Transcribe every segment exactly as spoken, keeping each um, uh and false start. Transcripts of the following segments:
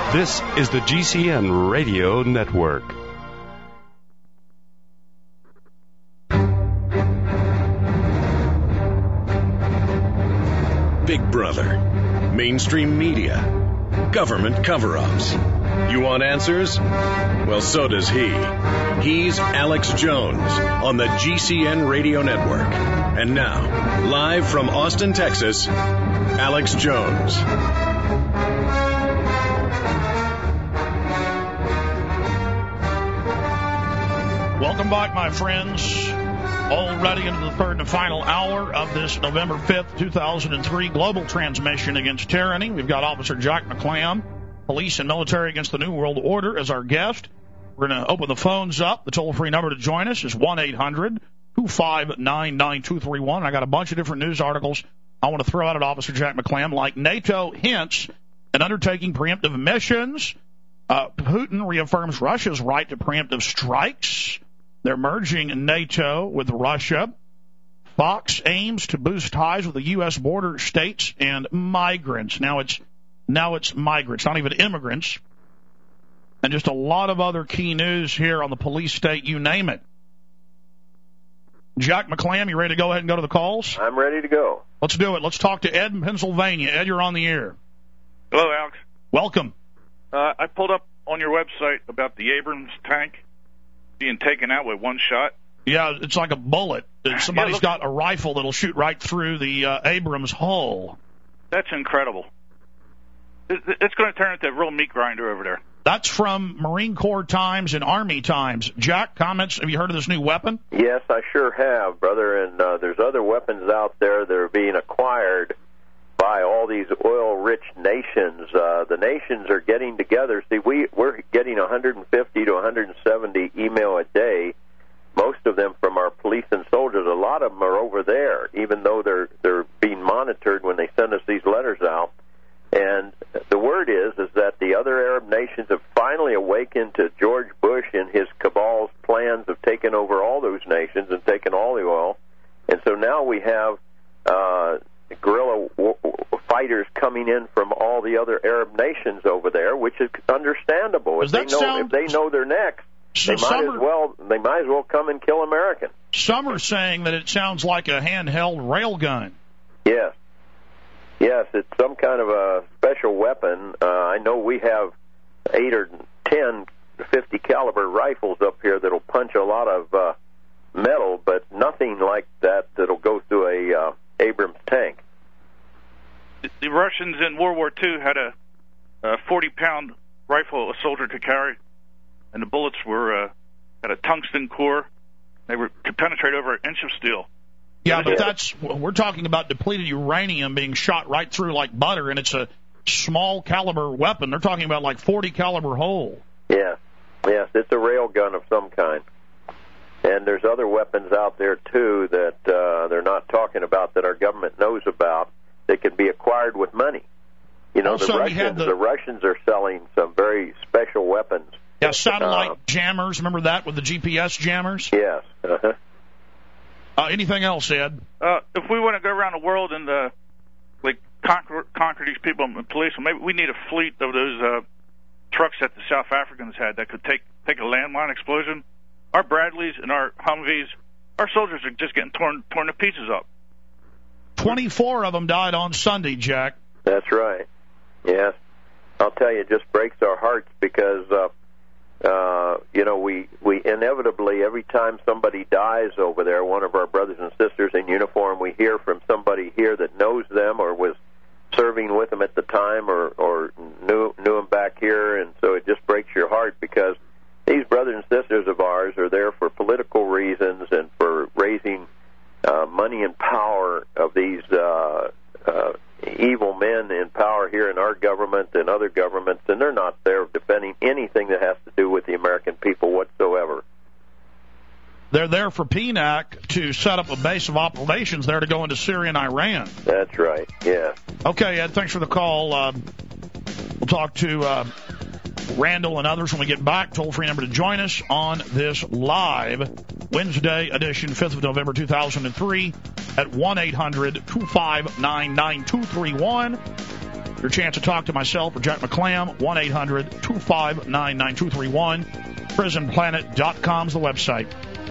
This is the G C N Radio Network. Big Brother, mainstream media, government cover-ups. You want answers? Well, so does he. He's Alex Jones on the G C N Radio Network. And now, live from Austin, Texas, Alex Jones. Welcome back, my friends. Already into the third and final hour of this November fifth, two thousand three global transmission against tyranny. We've got Officer Jack McClam, Police and Military Against the New World Order, as our guest. We're going to open the phones up. The toll-free number to join us is one eight hundred two five nine nine two three one. I got a bunch of different news articles I want to throw out at Officer Jack McClam, like NATO hints at undertaking preemptive missions. Uh, Putin reaffirms Russia's right to preemptive strikes. They're merging NATO with Russia. Fox aims to boost ties with the U S border states and migrants. Now it's now it's migrants, not even immigrants. And just a lot of other key news here on the police state, you name it. Jack McClam, you ready to go ahead and go to the calls? I'm ready to go. Let's do it. Let's talk to Ed in Pennsylvania. Ed, you're on the air. Hello, Alex. Welcome. Uh, I pulled up on your website about the Abrams tank being taken out with one shot. Yeah, it's like a bullet. Somebody's yeah, look, got a rifle that'll shoot right through the uh, Abrams hull. That's incredible. It's going to turn into a real meat grinder over there. That's from Marine Corps Times and Army Times. Jack, comments? Have you heard of this new weapon? Yes, I sure have, brother. And uh, there's other weapons out there that are being acquired by all these oil-rich nations. Uh, the nations are getting together. See, we, we're getting one hundred fifty to one hundred seventy email a day, most of them from our police and soldiers. A lot of them are over there, even though they're they're being monitored when they send us these letters out. And the word is is that the other Arab nations have finally awakened to George Bush and his cabal's plans of taking over all those nations and taking all the oil. And so now we have uh, guerrilla w- fighters coming in from all the other Arab nations over there, which is understandable. If they know sound... if they know they're next, so they might are... as well they might as well come and kill Americans. Some are saying that it sounds like a handheld railgun. Yes. Yes, it's some kind of a special weapon. Uh, I know we have eight or ten fifty caliber rifles up here that'll punch a lot of uh, metal, but nothing like that that'll go through a uh, Abrams tank. The Russians in World War Two had a, a forty pound rifle a soldier could carry, and the bullets were uh, had a tungsten core. They were could penetrate over an inch of steel. Yeah, but that's we're talking about depleted uranium being shot right through like butter, and it's a small caliber weapon. They're talking about like forty caliber hole. Yeah, yes, it's a rail gun of some kind. And there's other weapons out there too that uh, they're not talking about that our government knows about. That can be acquired with money. You know, also, the Russians, the... the Russians are selling some very special weapons. Yeah, satellite uh, jammers. Remember that with the G P S jammers? Yes. Uh-huh. Uh, anything else, Ed? Uh, if we want to go around the world and uh, like conquer, conquer these people and police them, maybe we need a fleet of those uh, trucks that the South Africans had that could take take a landmine explosion. Our Bradleys and our Humvees, our soldiers are just getting torn torn to pieces up. Twenty-four of them died on Sunday, Jack. That's right. Yes. I'll tell you, it just breaks our hearts because, uh, uh, you know, we, we inevitably, every time somebody dies over there, one of our brothers and sisters in uniform, we hear from somebody here that knows them or was serving with them at the time or, or knew, knew them back here, and so it just breaks your heart because these brothers and sisters of ours are there for political reasons and for raising uh, money and power of these uh, uh, evil men in power here in our government and other governments, and they're not there defending anything that has to do with the American people whatsoever. They're there for P N A C to set up a base of operations there to go into Syria and Iran. That's right, yeah. Okay, Ed, thanks for the call. Uh, we'll talk to uh, Randall and others when we get back. Toll-free number to join us on this live Wednesday edition, fifth of November, two thousand three, at one eight hundred two five nine nine two three one. Your chance to talk to myself or Jack McClam, one eight hundred two five nine nine two three one. prison planet dot com is the website.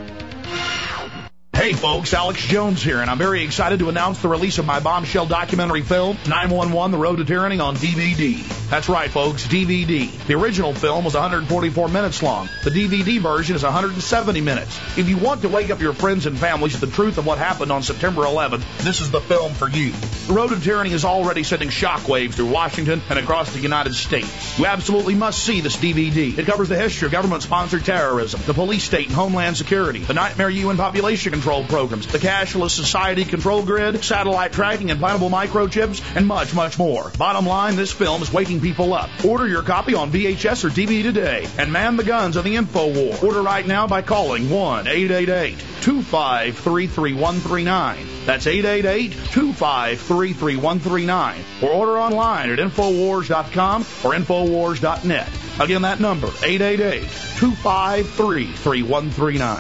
Hey folks, Alex Jones here, and I'm very excited to announce the release of my bombshell documentary film, nine one one The Road to Tyranny, on D V D. That's right, folks, D V D. The original film was one hundred forty-four minutes long. The D V D version is one hundred seventy minutes. If you want to wake up your friends and families to the truth of what happened on September eleventh, this is the film for you. The Road to Tyranny is already sending shockwaves through Washington and across the United States. You absolutely must see this D V D. It covers the history of government-sponsored terrorism, the police state and homeland security, the nightmare U N population control programs, the cashless society control grid, satellite tracking, implantable microchips, and much, much more. Bottom line, this film is waking people up. Order your copy on V H S or D V D today and man the guns of the info war. Order right now by calling one eight eight eight two five three three one three nine. That's eight eight eight two five three three one three nine. Or order online at infowars dot com or infowars dot net. Again, that number, eight eight eight two five three three one three nine.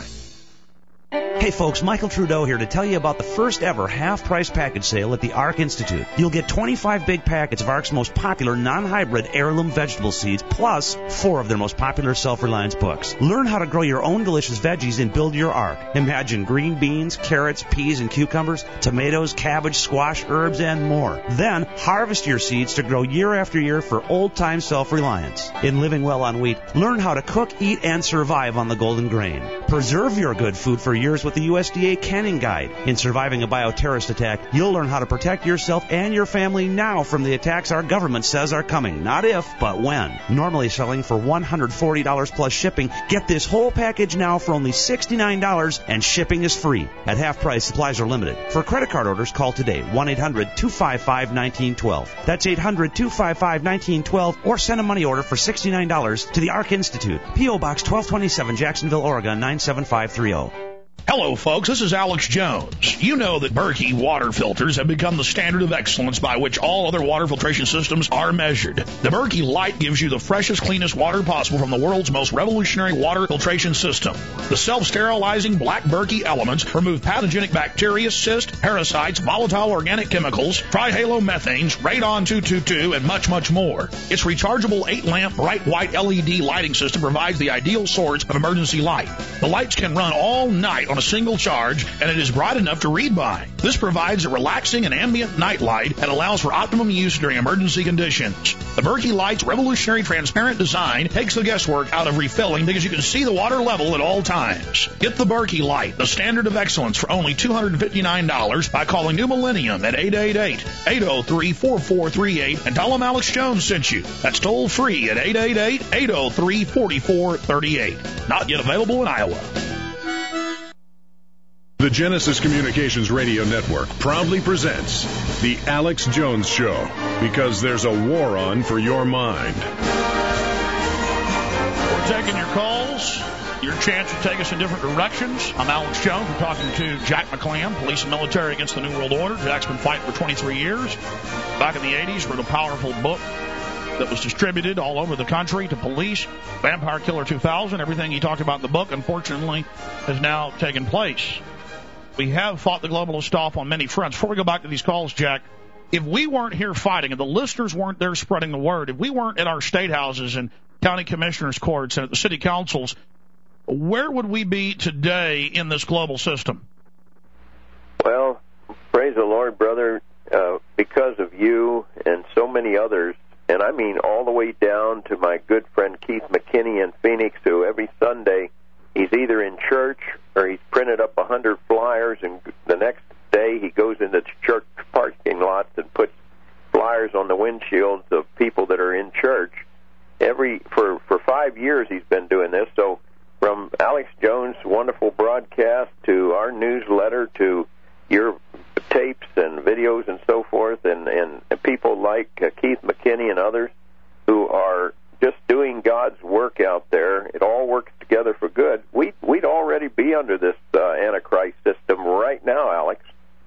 Hey folks, Michael Trudeau here to tell you about the first ever half-price package sale at the ARC Institute. You'll get twenty-five big packets of ARC's most popular non-hybrid heirloom vegetable seeds, plus four of their most popular self-reliance books. Learn how to grow your own delicious veggies and build your ARC. Imagine green beans, carrots, peas, and cucumbers, tomatoes, cabbage, squash, herbs, and more. Then harvest your seeds to grow year after year for old-time self-reliance. In Living Well on Wheat, learn how to cook, eat, and survive on the golden grain. Preserve your good food for years with the U S D A Canning Guide. In Surviving a Bioterrorist Attack, you'll learn how to protect yourself and your family now from the attacks our government says are coming. Not if, but when. Normally selling for one hundred forty dollars plus shipping, get this whole package now for only sixty-nine dollars, and shipping is free. At half price, supplies are limited. For credit card orders, call today, one eight hundred two five five one nine one two. That's eight hundred two five five one nine one two, or send a money order for sixty-nine dollars to the ARC Institute, P O Box twelve twenty-seven, Jacksonville, Oregon nine seven five three zero. Hello, folks. This is Alex Jones. You know that Berkey water filters have become the standard of excellence by which all other water filtration systems are measured. The Berkey Light gives you the freshest, cleanest water possible from the world's most revolutionary water filtration system. The self-sterilizing black Berkey elements remove pathogenic bacteria, cysts, parasites, volatile organic chemicals, trihalomethanes, radon two twenty-two, and much, much more. Its rechargeable eight-lamp bright white L E D lighting system provides the ideal source of emergency light. The lights can run all night on a single charge, and it is bright enough to read by. This provides a relaxing and ambient night light and allows for optimum use during emergency conditions. The Berkey Light's revolutionary transparent design takes the guesswork out of refilling because you can see the water level at all times. Get the Berkey Light, the standard of excellence, for only two hundred fifty-nine dollars by calling New Millennium at eight eight eight eight zero three four four three eight and tell them Alex Jones sent you. That's toll free at eight eight eight eight zero three four four three eight. Not yet available in Iowa. The Genesis Communications Radio Network proudly presents The Alex Jones Show, because there's a war on for your mind. We're taking your calls, your chance to take us in different directions. I'm Alex Jones. We're talking to Jack McClam, Police and Military Against the New World Order. Jack's been fighting for twenty-three years. Back in the eighties, wrote a powerful book that was distributed all over the country to police. Vampire Killer two thousand, everything he talked about in the book, unfortunately, has now taken place. We have fought the globalist off on many fronts. Before we go back to these calls, Jack, if we weren't here fighting, if the listeners weren't there spreading the word, if we weren't at our state houses and county commissioners' courts and at the city councils, where would we be today in this global system? Well, praise the Lord, brother, uh, because of you and so many others, and I mean all the way down to my good friend Keith McKinney in Phoenix, who every Sunday he's either in church or he's printed up a hundred flyers, and the next day he goes into church parking lots and puts flyers on the windshields of people that are in church. Every for for five years he's been doing this. So from Alex Jones' wonderful broadcast to our newsletter to your tapes and videos and so forth, and, and people like uh, Keith McKinney and others who are just doing God's work out there, it all works together for good. We, we'd already be under this uh, Antichrist system right now, Alex.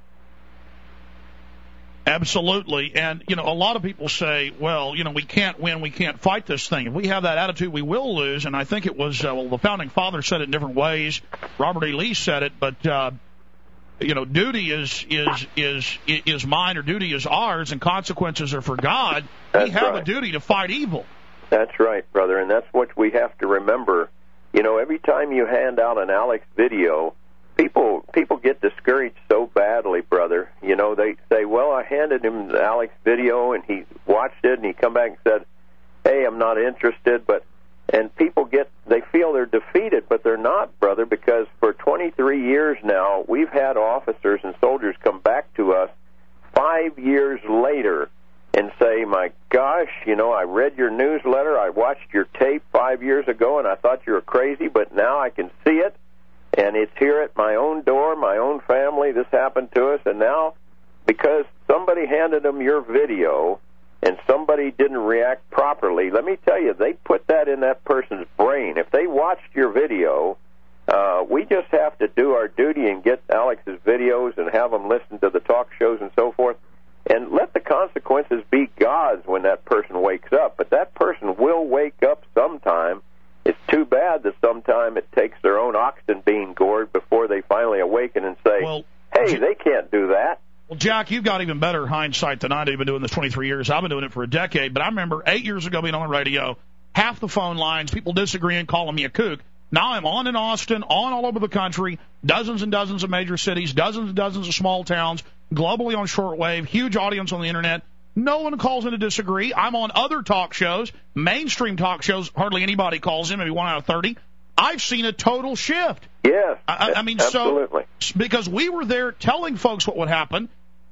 Absolutely. And, you know, a lot of people say, well, you know, we can't win, we can't fight this thing. If we have that attitude, we will lose. And I think it was, uh, well, the Founding Fathers said it in different ways. Robert E. Lee said it, but uh, you know, duty is is is is mine or duty is ours, and consequences are for God. That's we have right. a duty to fight evil. That's right, brother, and that's what we have to remember. You know, every time you hand out an Alex video, people people get discouraged so badly, brother. You know, they say, well, I handed him the Alex video, and he watched it, and he come back and said, hey, I'm not interested, but and people get, they feel they're defeated, but they're not, brother, because for twenty-three years now, we've had officers and soldiers come back to us five years later and say, my gosh, you know, I read your newsletter, I watched your tape five years ago, and I thought you were crazy, but now I can see it, and it's here at my own door, my own family, this happened to us, and now because somebody handed them your video and somebody didn't react properly, let me tell you, they put that in that person's brain. If they watched your video, uh, we just have to do our duty and get Alex's videos and have them listen to the talk shows and so forth, and let the consequences be God's when that person wakes up. But that person will wake up sometime. It's too bad that sometime it takes their own oxen being gored before they finally awaken and say, well, hey, they can't do that. Well, Jack, you've got even better hindsight than I do. You've been doing this twenty-three years. I've been doing it for a decade. But I remember eight years ago being on the radio, half the phone lines, people disagreeing, calling me a kook. Now I'm on in Austin, on all over the country, dozens and dozens of major cities, dozens and dozens of small towns, globally on shortwave, huge audience on the Internet. No one calls in to disagree. I'm on other talk shows, mainstream talk shows, hardly anybody calls in, maybe one out of thirty. I've seen a total shift. Yes, I, I mean, absolutely. So because we were there telling folks what would happen,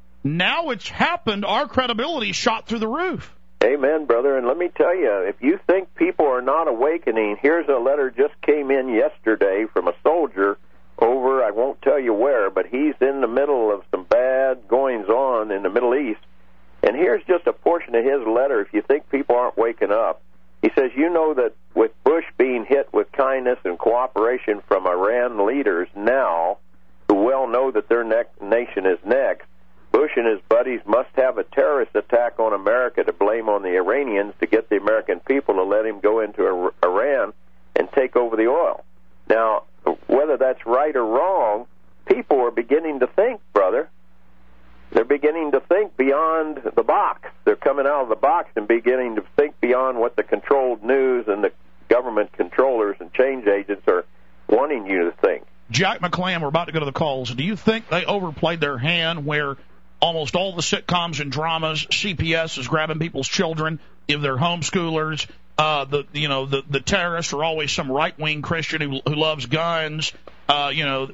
now it's happened, our credibility shot through the roof. Amen, brother. And let me tell you, if you think people are not awakening, here's a letter just came in yesterday from a soldier over, I won't tell you where, but he's in the middle of some bad goings-on in the Middle East. And here's just a portion of his letter if you think people aren't waking up. He says, you know that with Bush being hit with kindness and cooperation from Iran leaders now, who well know that their ne- nation is next, Bush and his buddies must have a terrorist attack on America to blame on the Iranians to get the American people to let him go into Iran and take over the oil. Now, whether that's right or wrong, people are beginning to think, brother. They're beginning to think beyond the box. They're coming out of the box and beginning to think beyond what the controlled news and the government controllers and change agents are wanting you to think. Jack McClam, we're about to go to the calls. Do you think they overplayed their hand where almost all the sitcoms and dramas, C P S is grabbing people's children if they're homeschoolers? Uh, the you know the the terrorists are always some right wing Christian who, who loves guns. Uh, you know,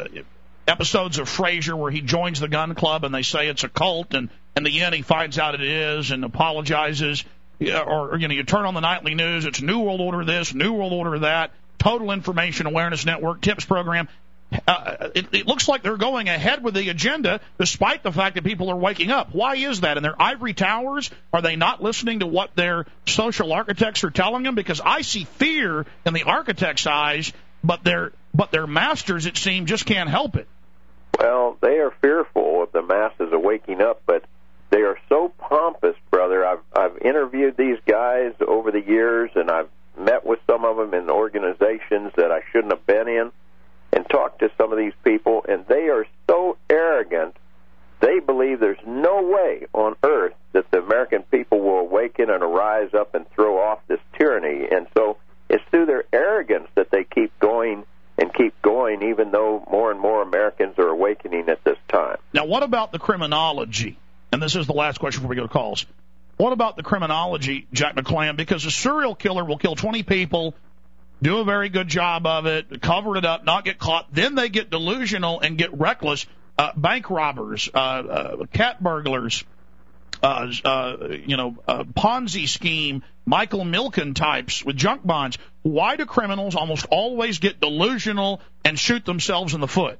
episodes of Frasier where he joins the gun club and they say it's a cult, and in the end he finds out it is and apologizes. Or, or you know, you turn on the nightly news, it's New World Order this, New World Order that. Total Information Awareness Network, TIPS program. Uh, it, it looks like they're going ahead with the agenda despite the fact that people are waking up. Why is that? In their ivory towers, are they not listening to what their social architects are telling them? Because I see fear in the architects' eyes, but their, but their masters, it seems, just can't help it. Well, they are fearful of the masses of waking up, but they are so pompous, brother. I've, I've interviewed these guys over the years, and I've met with some of them in organizations that I shouldn't have been in and talked to some of these people, and they are so arrogant, they believe there's no way on earth that the American people will awaken and arise up and throw off this tyranny. And so it's through their arrogance that they keep going and keep going, even though more and more Americans are awakening at this time. Now, what about the criminology? And this is the last question before we go to calls. What about the criminology, Jack McClam? Because a serial killer will kill twenty people, do a very good job of it, cover it up, not get caught. Then they get delusional and get reckless. Uh, bank robbers, uh, uh, cat burglars, uh, uh, you know, uh, Ponzi scheme, Michael Milken types with junk bonds. Why do criminals almost always get delusional and shoot themselves in the foot?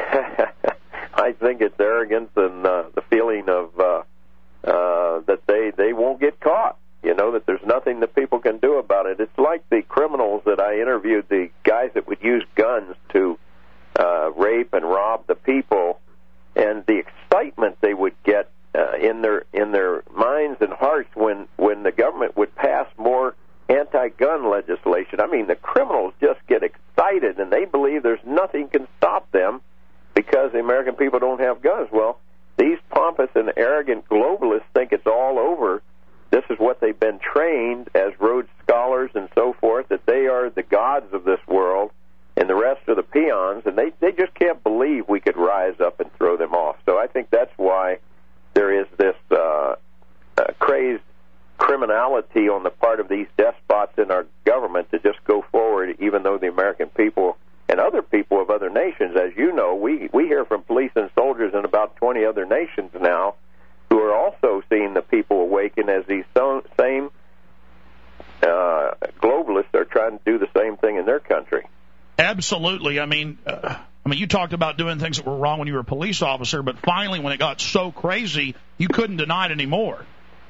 I think it's arrogance and uh, the feeling of uh, uh, that they, they won't get caught. You know, that there's nothing that people can do about it. It's like the criminals that I interviewed, the guys that would use guns to uh, rape and rob the people, and the excitement they would get uh, in their in their minds and hearts when, when the government would pass more anti-gun legislation. I mean, the criminals just get excited, and they believe there's nothing can stop them because because the American people don't have guns. Well, these pompous and arrogant globalists think it's all over. This is what they've been trained as Rhodes Scholars and so forth, that they are the gods of this world and the rest are the peons, and they, they just can't believe we could rise up and throw them off. So I think that's why there is this uh, uh, crazed criminality on the part of these despots in our government to just go forward, even though the American people and other people of other nations, as you know, we, we hear from police and soldiers in about twenty other nations now who are also seeing the people awaken as these so, same uh, globalists are trying to do the same thing in their country. Absolutely. I mean, uh, I mean, you talked about doing things that were wrong when you were a police officer, but finally, when it got so crazy, you couldn't deny it anymore.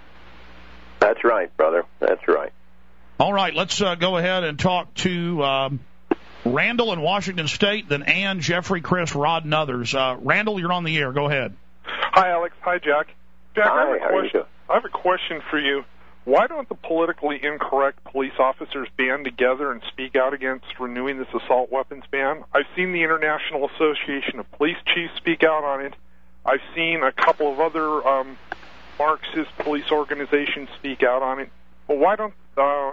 That's right, brother. That's right. All right, let's uh, go ahead and talk to um, Randall in Washington State, then Ann, Jeffrey, Chris, Rod, and others. Uh, Randall, you're on the air. Go ahead. Hi, Alex. Hi, Jack. Jack, Hi, I, have a how are you question. doing? I have a question for you. Why don't the politically incorrect police officers band together and speak out against renewing this assault weapons ban? I've seen the International Association of Police Chiefs speak out on it. I've seen a couple of other um, Marxist police organizations speak out on it. But why don't uh,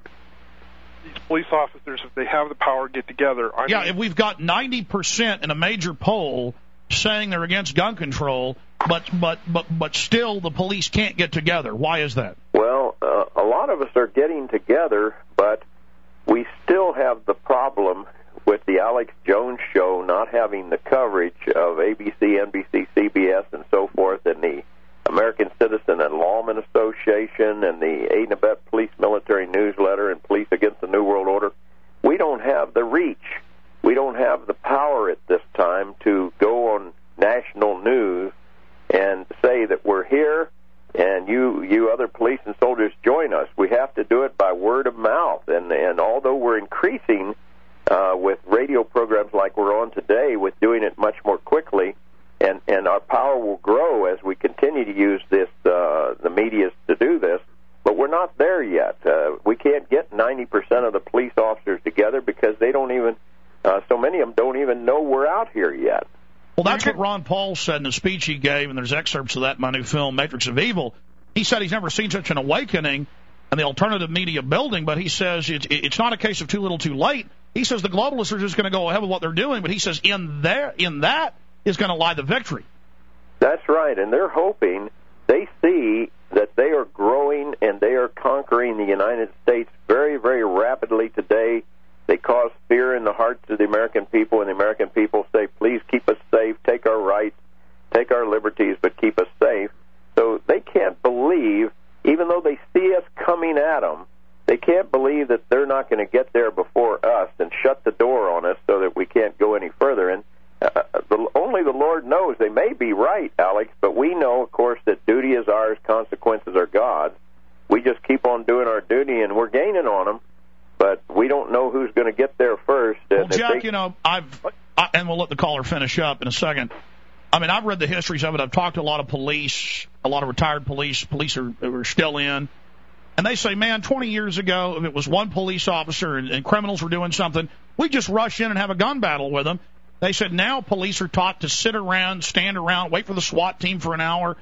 these police officers, if they have the power, get together? I yeah, mean, if we've got ninety percent in a major poll saying they're against gun control, but but but but still the police can't get together. Why is that? Well, uh, a lot of us are getting together, but we still have the problem with the Alex Jones show not having the coverage of A B C, N B C, C B S, and so forth, and the American Citizen and Lawman Association, and the Aid and Abet Police Military Newsletter, and Police Against the New World Order. We don't have the reach. We don't have the power at this time to go on national news and say that we're here and you you other police and soldiers join us. We have to do it by word of mouth. And, and although we're increasing uh, with radio programs like we're on today, with doing it much more quickly, and, and our power will grow as we continue to use this uh, the media to do this, but we're not there yet. Uh, we can't get ninety percent of the police officers together because they don't even, uh, so many of them don't even know we're out here yet. Well, that's what Ron Paul said in the speech he gave, and there's excerpts of that in my new film, Matrix of Evil. He said he's never seen such an awakening in the alternative media building, but he says it's, it's not a case of too little too late. He says the globalists are just going to go ahead with what they're doing, but he says in there, in that is going to lie the victory. That's right, and they're hoping, they see that they are growing and they are conquering the United States very, very rapidly today. They cause fear in the hearts of the American people, and the American people say, please keep us safe, take our rights, take our liberties, but keep us safe. So they can't believe, even though they see us coming at them, they can't believe that they're not going to get there before us and shut the door on us so that we can't go any further. And uh, the, only the Lord knows. They may be right, Alex, but we know, of course, that duty is ours, consequences are God's. We just keep on doing our duty, and we're gaining on them. But we don't know who's going to get there first. Well, Jack, they... you know, I've, I, and we'll let the caller finish up in a second. I mean, I've read the histories of it. I've talked to a lot of police, a lot of retired police. Police are, are still in. And they say, man, twenty years ago, if it was one police officer and, and criminals were doing something, we just rush in and have a gun battle with them. They said now police are taught to sit around, stand around, wait for the SWAT team for an hour.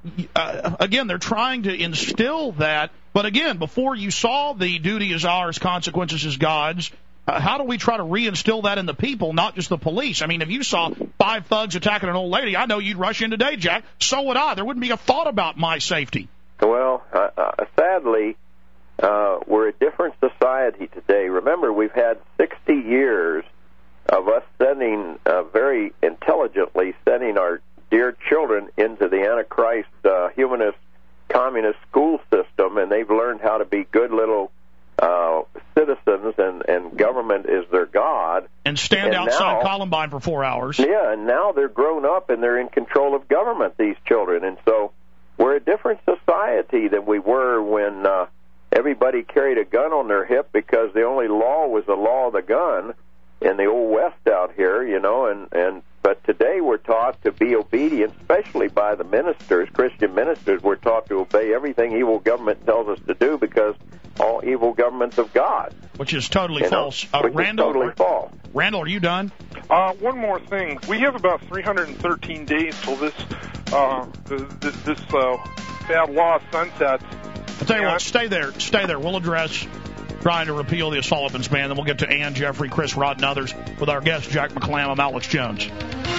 Uh, again, they're trying to instill that. But again, before you saw the duty is ours, consequences is God's, uh, how do we try to reinstill that in the people, not just the police? I mean, if you saw five thugs attacking an old lady, I know you'd rush in today, Jack. So would I. There wouldn't be a thought about my safety. Well, uh, uh, sadly, uh, we're a different society today. Remember, we've had sixty years of us sending, uh, very intelligently, sending our dear children into the Antichrist uh, humanist communist school system, and they've learned how to be good little uh, citizens, and, and government is their God. And stand and outside now, Columbine for four hours. Yeah, and now they're grown up and they're in control of government, these children. And so we're a different society than we were when uh, everybody carried a gun on their hip because the only law was the law of the gun in the old West out here, you know, and, and but today we're taught to be obedient, especially by the ministers, Christian ministers. We're taught to obey everything evil government tells us to do because all evil government's of God. Which is totally you false. Uh, which Randall, is totally false. Randall, are you done? Uh, one more thing. We have about three hundred thirteen days till this uh, this, this uh, bad law sunsets. I'll tell you what, stay there. Stay there. We'll address trying to repeal the assault weapons ban. Then we'll get to Ann, Jeffrey, Chris, Rod, and others with our guest, Jack McClam. I'm Alex Jones.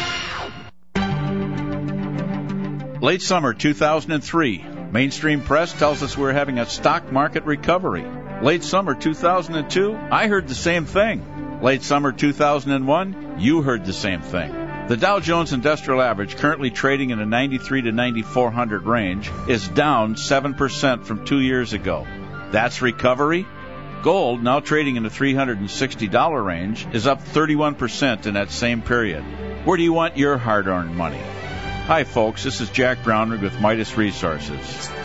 Late summer two thousand three, mainstream press tells us we're having a stock market recovery. Late summer two thousand two, I heard the same thing. Late summer two thousand one, you heard the same thing. The Dow Jones Industrial Average, currently trading in a ninety-three to ninety-four hundred range, is down seven percent from two years ago. That's recovery? Gold, now trading in the three hundred sixty dollars range, is up thirty-one percent in that same period. Where do you want your hard-earned money? Hi, folks. This is Jack Brownrigg with Midas Resources.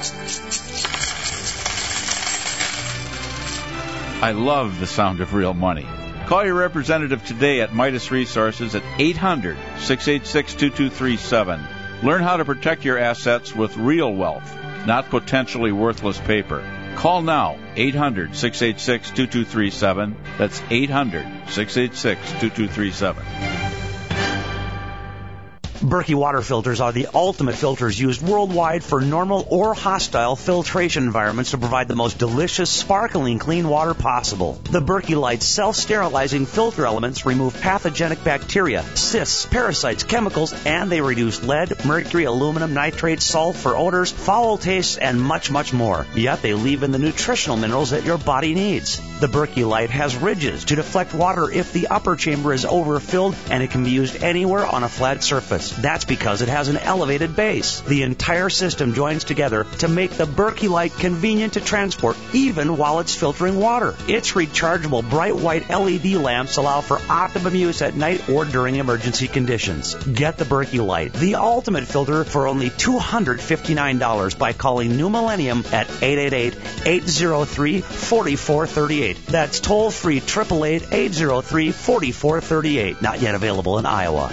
I love the sound of real money. Call your representative today at Midas Resources at eight hundred, six eight six, two two three seven. Learn how to protect your assets with real wealth, not potentially worthless paper. Call now, eight hundred, six eight six, two two three seven. That's eight hundred, six eight six, two two three seven. Berkey water filters are the ultimate filters used worldwide for normal or hostile filtration environments to provide the most delicious, sparkling, clean water possible. The Berkey Light self-sterilizing filter elements remove pathogenic bacteria, cysts, parasites, chemicals, and they reduce lead, mercury, aluminum, nitrates, sulfur, odors, foul tastes, and much, much more. Yet they leave in the nutritional minerals that your body needs. The Berkey Light has ridges to deflect water if the upper chamber is overfilled, and it can be used anywhere on a flat surface. That's because it has an elevated base. The entire system joins together to make the Berkey Light convenient to transport, even while it's filtering water. Its rechargeable bright white L E D lamps allow for optimum use at night or during emergency conditions. Get the Berkey Light, the ultimate filter, for only two hundred fifty-nine dollars by calling New Millennium at eight eight eight, eight zero three, four four three eight. That's toll-free, eight eight eight, eight zero three, four four three eight. Not yet available in Iowa.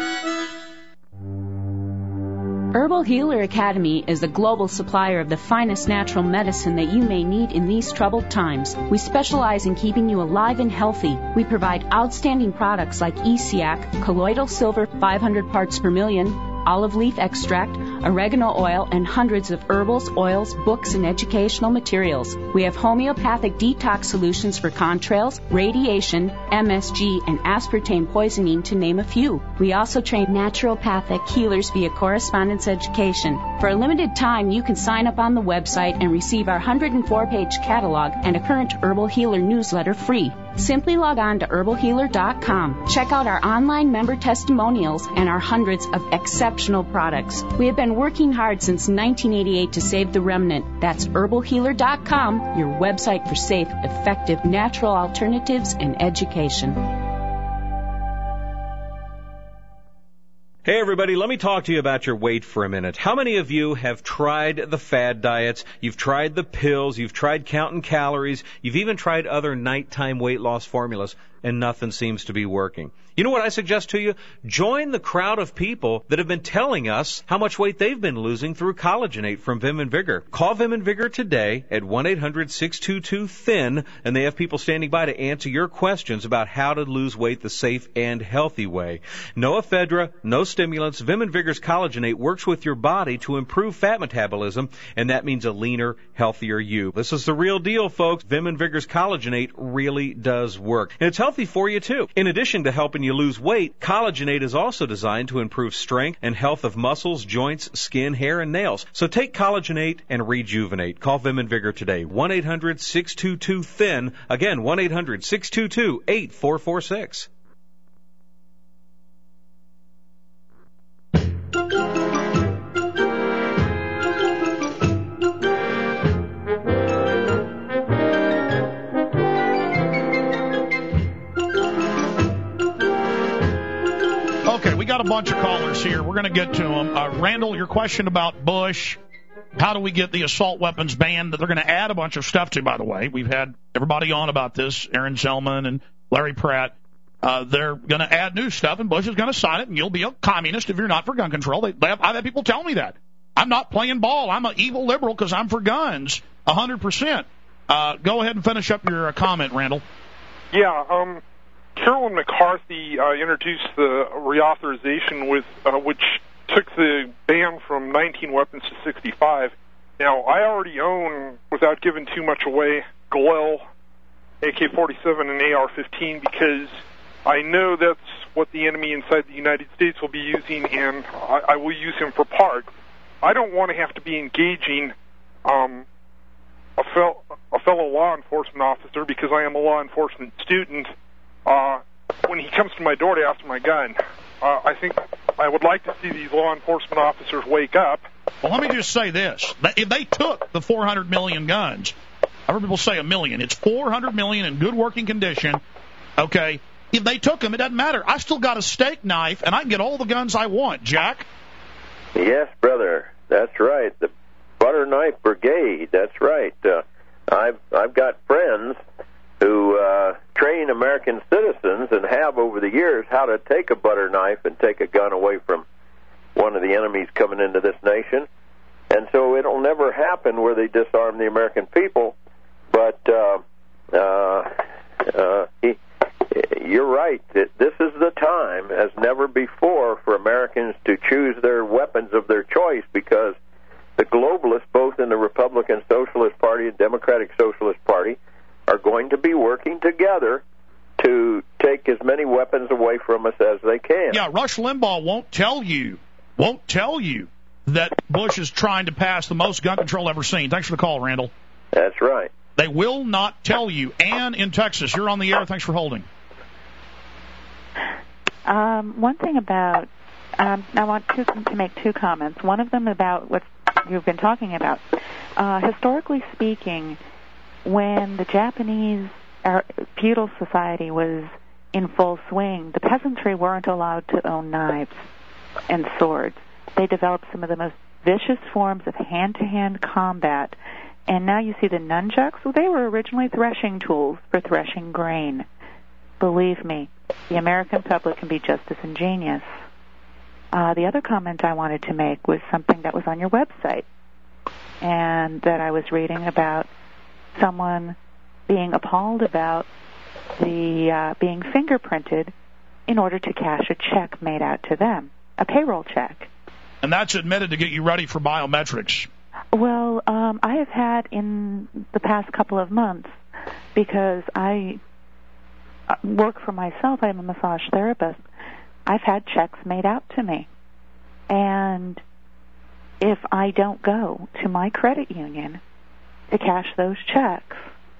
Herbal Healer Academy is a global supplier of the finest natural medicine that you may need in these troubled times. We specialize in keeping you alive and healthy. We provide outstanding products like E C A C, colloidal silver five hundred parts per million, olive leaf extract, oregano oil, and hundreds of herbals, oils, books, and educational materials. We have homeopathic detox solutions for contrails, radiation, M S G, and aspartame poisoning, to name a few. We also train naturopathic healers via correspondence education. For a limited time, you can sign up on the website and receive our one hundred four page catalog and a current Herbal Healer newsletter free. Simply log on to herbal healer dot com. Check out our online member testimonials and our hundreds of exceptional products. We have been working hard since nineteen eighty-eight to save the remnant. That's herbal healer dot com, your website for safe, effective, natural alternatives and education. Hey everybody, let me talk to you about your weight for a minute. How many of you have tried the fad diets, you've tried the pills, you've tried counting calories, you've even tried other nighttime weight loss formulas, and nothing seems to be working? You know what I suggest to you? Join the crowd of people that have been telling us how much weight they've been losing through Collagenate from Vim and Vigor. Call Vim and Vigor today at one eight hundred, six two two, thin, and they have people standing by to answer your questions about how to lose weight the safe and healthy way. No ephedra, no stimulants. Vim and Vigor's Collagenate works with your body to improve fat metabolism, and that means a leaner, healthier you. This is the real deal, folks. Vim and Vigor's Collagenate really does work. And it's healthy for you, too. In addition to helping you lose weight, Collagenate is also designed to improve strength and health of muscles, joints, skin, hair, and nails. So take Collagenate and rejuvenate. Call Vim and Vigor today. one eight hundred, six two two, thin. Again, one eight hundred, six two two, eight four four six. We got a bunch of callers here. We're going to get to them. Uh, Randall, your question about Bush, how do we get the assault weapons banned that they're going to add a bunch of stuff to, by the way. We've had everybody on about this, Aaron Zellman and Larry Pratt. Uh, they're going to add new stuff, and Bush is going to sign it, and you'll be a communist if you're not for gun control. They, they have, I've had people tell me that. I'm not playing ball. I'm an evil liberal because I'm for guns, one hundred percent. Uh, go ahead and finish up your uh, comment, Randall. Yeah, um... Carolyn McCarthy uh, introduced the reauthorization with uh, which took the ban from nineteen weapons to sixty-five. Now, I already own, without giving too much away, Galil, A K forty-seven, and A R fifteen because I know that's what the enemy inside the United States will be using, and I, I will use him for parts. I don't want to have to be engaging um, a, fel- a fellow law enforcement officer because I am a law enforcement student uh, when he comes to my door to ask for my gun. Uh, I think I would like to see these law enforcement officers wake up. Well, let me just say this. If they took the four hundred million guns, I heard people say a million. It's four hundred million in good working condition. Okay. If they took them, it doesn't matter. I still got a steak knife, and I can get all the guns I want. Jack? Yes, brother. That's right. The Butter Knife Brigade. That's right. Uh, I've I've got friends who uh, train American citizens and have over the years how to take a butter knife and take a gun away from one of the enemies coming into this nation. And so it'll never happen where they disarm the American people. But uh, uh, uh, he, you're right. This is the time, as never before, for Americans to choose their weapons of their choice, because the globalists, both in the Republican Socialist Party and Democratic Socialist Party, are going to be working together to take as many weapons away from us as they can. Yeah, Rush Limbaugh won't tell you, won't tell you that Bush is trying to pass the most gun control ever seen. Thanks for the call, Randall. That's right. They will not tell you. Ann in Texas, you're on the air. Thanks for holding. Um, one thing about, um, I want to, to make two comments. One of them about what you've been talking about. Uh, historically speaking, when the Japanese feudal society was in full swing, the peasantry weren't allowed to own knives and swords. They developed some of the most vicious forms of hand-to-hand combat. And now you see the nunchucks. Well, they were originally threshing tools for threshing grain. Believe me, the American public can be just as ingenious. Uh, the other comment I wanted to make was something that was on your website and that I was reading about someone being appalled about the uh, being fingerprinted in order to cash a check made out to them, a payroll check. And that's admitted to get you ready for biometrics. Well, um, I have had in the past couple of months, because I work for myself, I'm a massage therapist, I've had checks made out to me. And if I don't go to my credit union to cash those checks,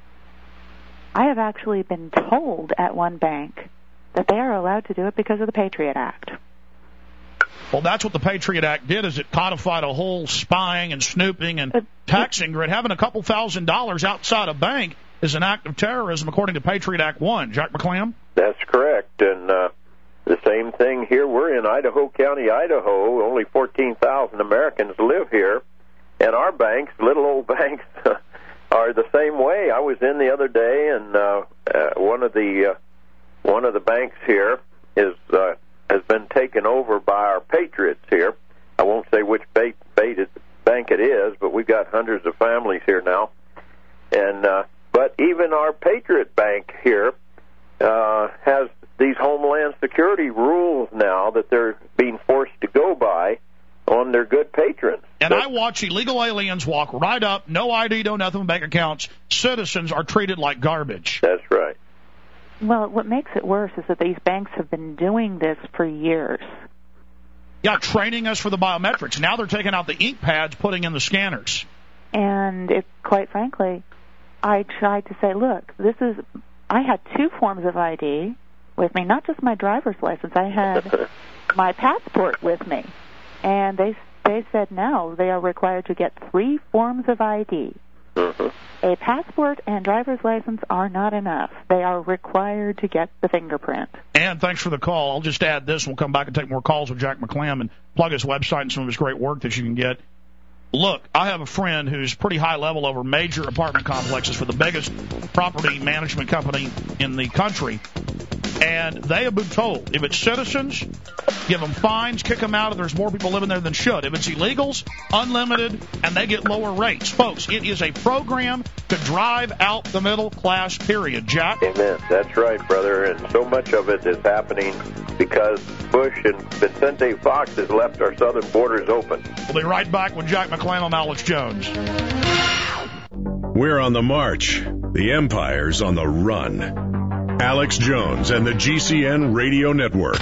I have actually been told at one bank that they are allowed to do it because of the Patriot Act. Well, that's what the Patriot Act did, is it codified a whole spying and snooping and but, taxing grid. Having a couple thousand dollars outside a bank is an act of terrorism, according to Patriot Act one. Jack McClam? That's correct. And uh, the same thing here. We're in Idaho County, Idaho. Only fourteen thousand Americans live here. And our banks, little old banks, are the same way. I was in the other day, and uh, uh, one of the uh, one of the banks here is uh, has been taken over by our patriots here. I won't say which bait, bait it, bank it is, but we've got hundreds of families here now. And uh, but even our Patriot Bank here uh, has these Homeland Security rules now that they're being forced to go by on their good patrons. And so, I watch illegal aliens walk right up, no I D, no nothing, bank accounts. Citizens are treated like garbage. That's right. Well, what makes it worse is that these banks have been doing this for years. Yeah, training us for the biometrics. Now they're taking out the ink pads, putting in the scanners. And it, quite frankly, I tried to say, look, this is, I had two forms of I D with me, not just my driver's license. I had my passport with me. And they they said no, they are required to get three forms of I D. Mm-hmm. A passport and driver's license are not enough. They are required to get the fingerprint. And thanks for the call. I'll just add this. We'll come back and take more calls with Jack McClam and plug his website and some of his great work that you can get. Look, I have a friend who's pretty high level over major apartment complexes for the biggest property management company in the country. And they have been told, if it's citizens, give them fines, kick them out if there's more people living there than should. If it's illegals, unlimited, and they get lower rates. Folks, it is a program to drive out the middle class, period. Jack? Amen. That's right, brother. And so much of it is happening because Bush and Vicente Fox has left our southern borders open. We'll be right back with Jack McClain and Alex Jones. We're on the march. The empire's on the run. Alex Jones and the G C N Radio Network.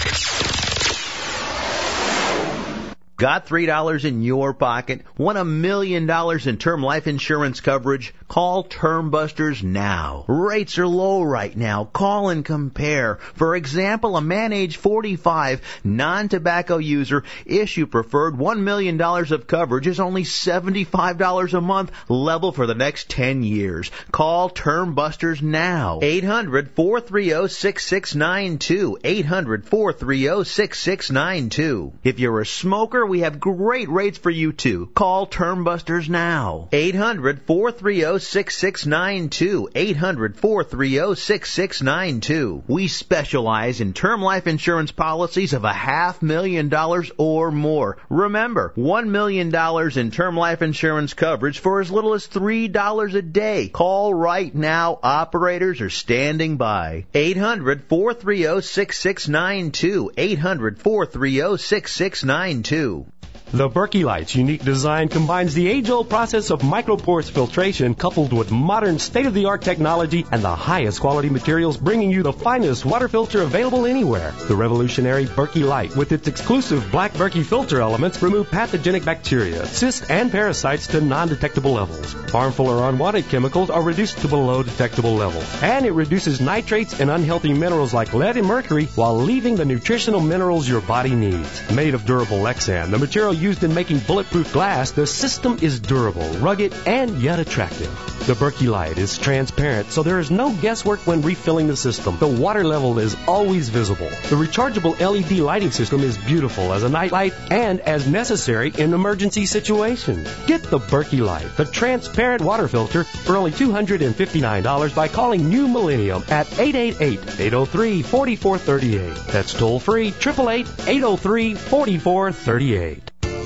Got three dollars in your pocket? Want a million dollars in term life insurance coverage? Call Term Busters now. Rates are low right now. Call and compare. For example, a man age forty-five, non-tobacco user, issue preferred one million dollars of coverage is only seventy-five dollars a month, level for the next ten years. Call Term Busters now. eight hundred, four three zero, six six nine two. eight hundred, four three zero, six six nine two. If you're a smoker, we have great rates for you too. Call Term Busters now. eight hundred, four three zero, six six nine two. eight hundred, four three zero, six six nine two. We specialize in term life insurance policies of a half million dollars or more. Remember, one million dollars in term life insurance coverage for as little as three dollars a day. Call right now. Operators are standing by. eight hundred, four three zero, six six nine two. eight hundred, four three zero, six six nine two. The Berkey Light's unique design combines the age-old process of microporous filtration coupled with modern state-of-the-art technology and the highest quality materials, bringing you the finest water filter available anywhere. The revolutionary Berkey Light, with its exclusive black Berkey filter elements, remove pathogenic bacteria, cysts, and parasites to non-detectable levels. Harmful or unwanted chemicals are reduced to below detectable levels. And it reduces nitrates and unhealthy minerals like lead and mercury while leaving the nutritional minerals your body needs. Made of durable Lexan, the material used in making bulletproof glass, the system is durable, rugged, and yet attractive. The Berkey Light is transparent, so there is no guesswork when refilling the system. The water level is always visible. The rechargeable L E D lighting system is beautiful as a night light and as necessary in emergency situations. Get the Berkey Light, the transparent water filter, for only two hundred fifty-nine dollars by calling New Millennium at eight eight eight, eight zero three, four four three eight. That's toll free, eight eight eight, eight zero three, four four three eight.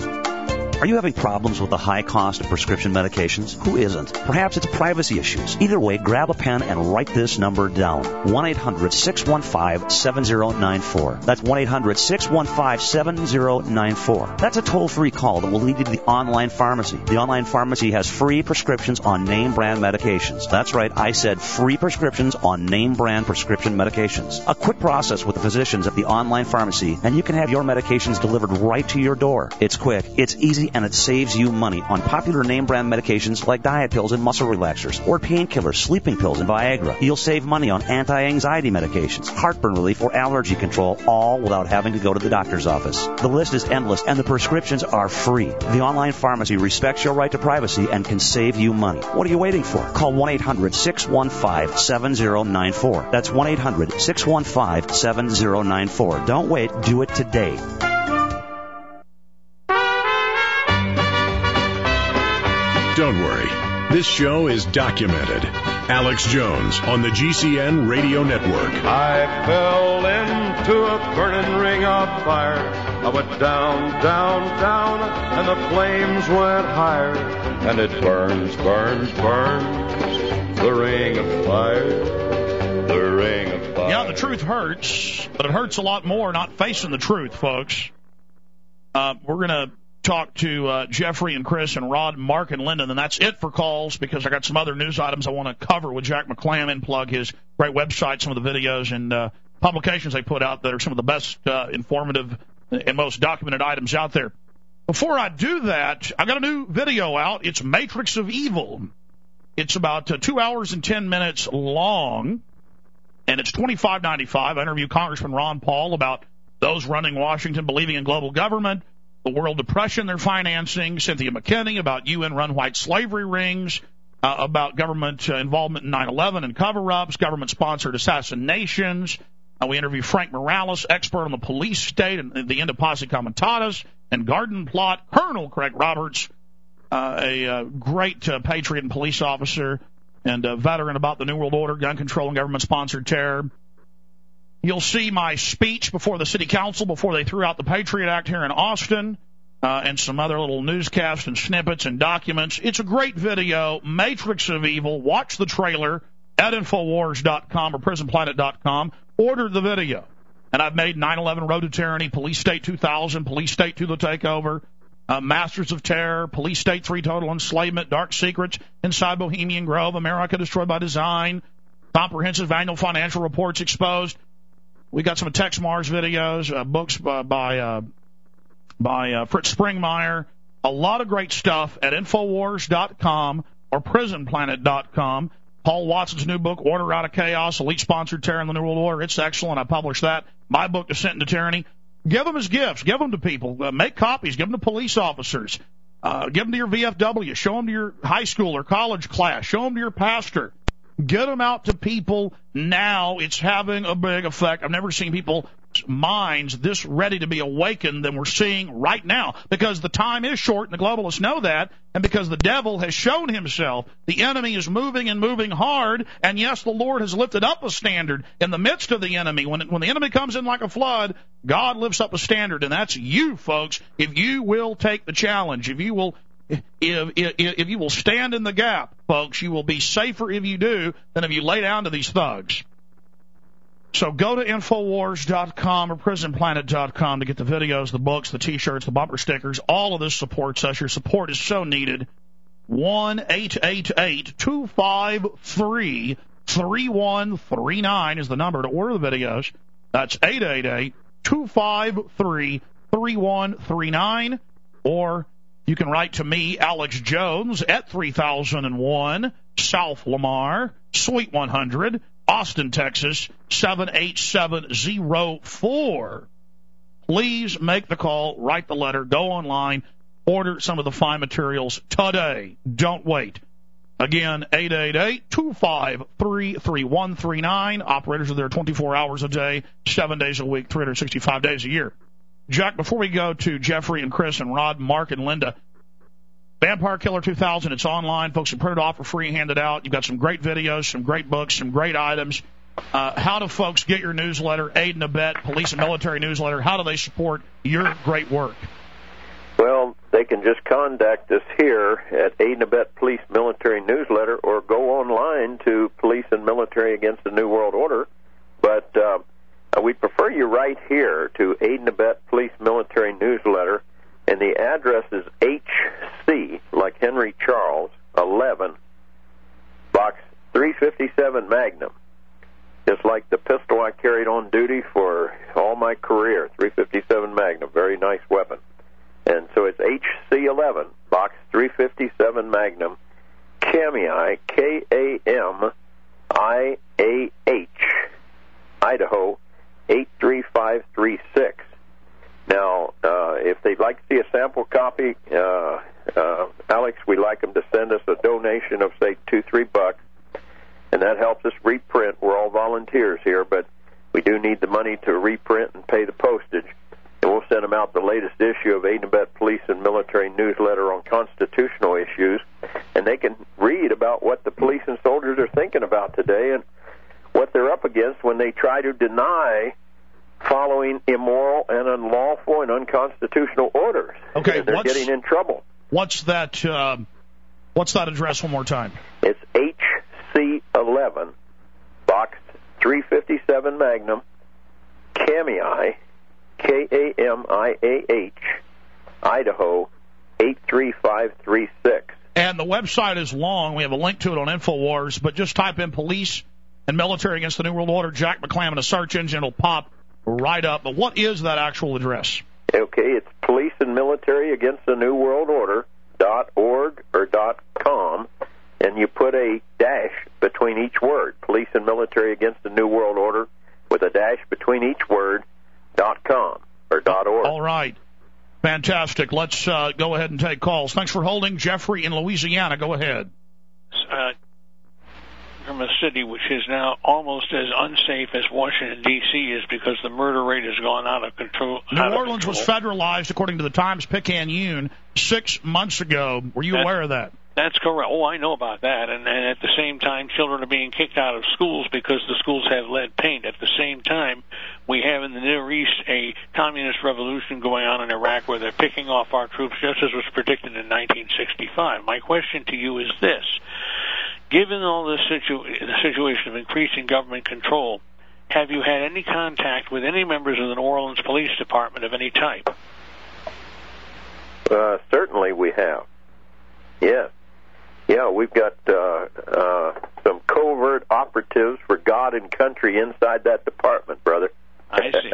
Are you having problems with the high cost of prescription medications? Who isn't? Perhaps it's privacy issues. Either way, grab a pen and write this number down. one eight hundred, six one five, seven zero nine four. That's one eight hundred, six one five, seven zero nine four. That's a toll-free call that will lead you to the online pharmacy. The online pharmacy has free prescriptions on name brand medications. That's right, I said free prescriptions on name brand prescription medications. A quick process with the physicians at the online pharmacy, and you can have your medications delivered right to your door. It's quick, it's easy, and it saves you money on popular name brand medications like diet pills and muscle relaxers, or painkillers, sleeping pills, and Viagra. You'll save money on anti-anxiety medications, heartburn relief, or allergy control, all without having to go to the doctor's office. The list is endless, and the prescriptions are free. The online pharmacy respects your right to privacy and can save you money. What are you waiting for? Call one eight hundred, six one five, seven zero nine four. That's one eight hundred, six one five, seven zero nine four. Don't wait. Do it today. Don't worry. This show is documented. Alex Jones on the G C N Radio Network. I fell into a burning ring of fire. I went down, down, down, and the flames went higher. And it burns, burns, burns, the ring of fire, the ring of fire. Yeah, the truth hurts, but it hurts a lot more not facing the truth, folks. Uh, we're going to talk to uh, Jeffrey and Chris and Rod, Mark, and Lyndon, and that's it for calls because I got some other news items I want to cover with Jack McClain and plug his great website, some of the videos and uh, publications they put out that are some of the best uh, informative and most documented items out there. Before I do that, I've got a new video out. It's Matrix of Evil. It's about uh, two hours and ten minutes long, and it's twenty-five ninety-five. I interview Congressman Ron Paul about those running Washington believing in global government, the world depression they're financing, Cynthia McKinney about U N-run white slavery rings, uh, about government uh, involvement in nine eleven and cover-ups, government-sponsored assassinations. Uh, we interview Frank Morales, expert on the police state and the end of Posse Comitatus and Garden Plot, Colonel Craig Roberts, uh, a uh, great uh, patriot and police officer and a veteran about the New World Order, gun control, and government-sponsored terror. You'll see my speech before the city council before they threw out the Patriot Act here in Austin, uh, and some other little newscasts and snippets and documents. It's a great video, Matrix of Evil. Watch the trailer at Infowars dot com or Prison Planet dot com. Order the video. And I've made nine eleven Road to Tyranny, Police State two thousand, Police State two The Takeover, uh, Masters of Terror, Police State three Total Enslavement, Dark Secrets, Inside Bohemian Grove, America Destroyed by Design, Comprehensive Annual Financial Reports Exposed. We got some of Tex Mars videos, uh, books by by, uh, by uh, Fritz Springmeier. A lot of great stuff at Infowars dot com or Prison Planet dot com. Paul Watson's new book, Order Out of Chaos, Elite-Sponsored Terror in the New World Order. It's excellent. I published that. My book, Descent into Tyranny. Give them as gifts. Give them to people. Uh, make copies. Give them to police officers. Uh, give them to your V F W. Show them to your high school or college class. Show them to your pastor. Get them out to people now. It's having a big effect. I've never seen people's minds this ready to be awakened than we're seeing right now, because the time is short, and the globalists know that, and because the devil has shown himself. The enemy is moving and moving hard, and yes, the Lord has lifted up a standard in the midst of the enemy. When, when the enemy comes in like a flood, God lifts up a standard, and that's you, folks. If you will take the challenge, if you will If, if, if you will stand in the gap, folks, you will be safer if you do than if you lay down to these thugs. So go to Infowars dot com or Prison Planet dot com to get the videos, the books, the T-shirts, the bumper stickers. All of this supports us. Your support is so needed. one eight eight eight two five three three one three nine is the number to order the videos. That's eight eight eight two five three three one three nine, or you can write to me, Alex Jones, at three thousand one South Lamar, Suite one hundred, Austin, Texas, seven eight seven zero four. Please make the call, write the letter, go online, order some of the fine materials today. Don't wait. Again, eight eight eight two five three three one three nine. Operators are there twenty-four hours a day, seven days a week, three hundred sixty-five days a year. Jack, before we go to Jeffrey and Chris and Rod, Mark, and Linda, Vampire Killer two thousand, it's online. Folks can print it off for free and hand it out. You've got some great videos, some great books, some great items. Uh, how do folks get your newsletter, Aid and Abet, Police and Military Newsletter? How do they support your great work? Well, they can just contact us here at Aid and Abet Police Military Newsletter, or go online to Police and Military Against the New World Order. But uh, we prefer you write here to Aid and Abet Police Military Newsletter, and the address is H C, like Henry Charles, eleven, Box three fifty-seven Magnum. Just like the pistol I carried on duty for all my career, three fifty-seven Magnum, very nice weapon. And so it's H C eleven, Box three fifty-seven Magnum, Kamei, K A M I A H, Idaho, eight three five three six. Now, uh, if they'd like to see a sample copy, uh, uh, Alex, we'd like them to send us a donation of, say, two, three bucks, and that helps us reprint. We're all volunteers here, but we do need the money to reprint and pay the postage. And we'll send them out the latest issue of Aid and Abet Police and Military Newsletter on constitutional issues, and they can read about what the police and soldiers are thinking about today and what they're up against when they try to deny following immoral and unlawful and unconstitutional orders. Okay, and they're what's, getting in trouble. What's that? Uh, what's that address one more time? It's H C eleven, Box three fifty-seven Magnum, Kamei, K A M I A H, Idaho, eight three five three six. And the website is long. We have a link to it on Infowars, but just type in Police and Military Against the New World Order, Jack McClam, in a search engine. It'll pop right up. But what is that actual address? Okay, it's Police and Military Against the New World Order dot org or dot com, and you put a dash between each word, Police and Military Against the New World Order, with a dash between each word, dot com or dot org. All right. Fantastic. Let's uh, go ahead and take calls. Thanks for holding. Jeffrey in Louisiana, go ahead. Uh, from a city which is now almost as unsafe as Washington, D C is, because the murder rate has gone out of control. New Orleans was federalized, according to the Times Picayune, six months ago. Were you that, aware of that? That's correct. Oh, I know about that. And, and at the same time, children are being kicked out of schools because the schools have lead paint. At the same time, we have in the Near East a communist revolution going on in Iraq where they're picking off our troops, just as was predicted in nineteen sixty-five. My question to you is this. Given all this situ- the situation of increasing government control, have you had any contact with any members of the New Orleans Police Department of any type? Uh, certainly we have. Yes. Yeah, we've got uh, uh, some covert operatives for God and country inside that department, brother. I see.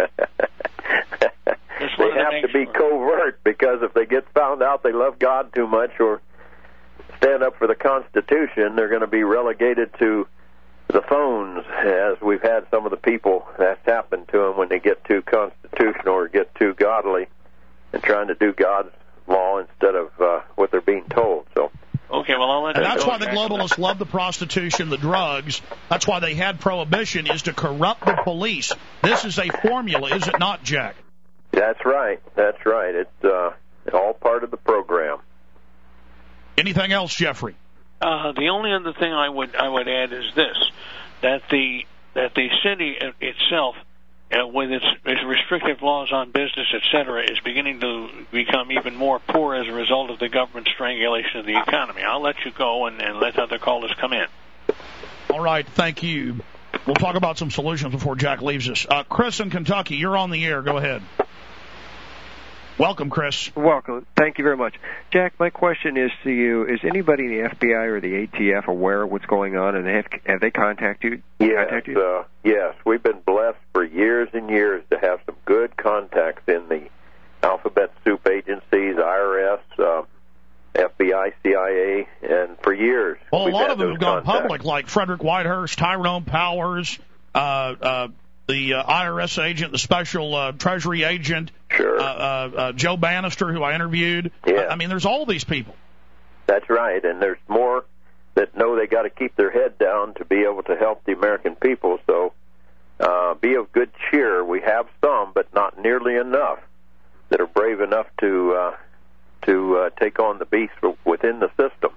They have to be covert because if they get found out they love God too much or stand up for the Constitution, they're going to be relegated to the phones, as we've had some of the people that's happened to them when they get too constitutional or get too godly and trying to do God's law instead of uh, what they're being told. So. Okay, well, I'll let and that's why the globalists love the prostitution, the drugs. That's why they had prohibition, is to corrupt the police. This is a formula, is it not, Jack? That's right. That's right. It's uh, all part of the program. Anything else, Jeffrey? Uh, the only other thing I would I would add is this: that the that the city itself, uh, with its, its restrictive laws on business, et cetera, is beginning to become even more poor as a result of the government strangulation of the economy. I'll let you go and, and let other callers come in. All right, thank you. We'll talk about some solutions before Jack leaves us. Uh, Chris in Kentucky, you're on the air. Go ahead. Welcome, Chris. Welcome. Thank you very much. Jack, my question is to you, is anybody in the F B I or the A T F aware of what's going on, and have, have they contacted you? Yes, contacted you? Uh, yes, we've been blessed for years and years to have some good contacts in the alphabet soup agencies, I R S, uh, F B I, C I A, and for years. Well, a lot of them those have gone contacts. public, like Frederick Whitehurst, Tyrone Powers, uh, uh, the uh, I R S agent, the special uh, Treasury agent, sure. uh, uh, uh, Joe Bannister, who I interviewed. Yeah. I mean, there's all these people. That's right, and there's more that know they got to keep their head down to be able to help the American people. So uh, be of good cheer. We have some, but not nearly enough that are brave enough to uh, to uh, take on the beast within the system.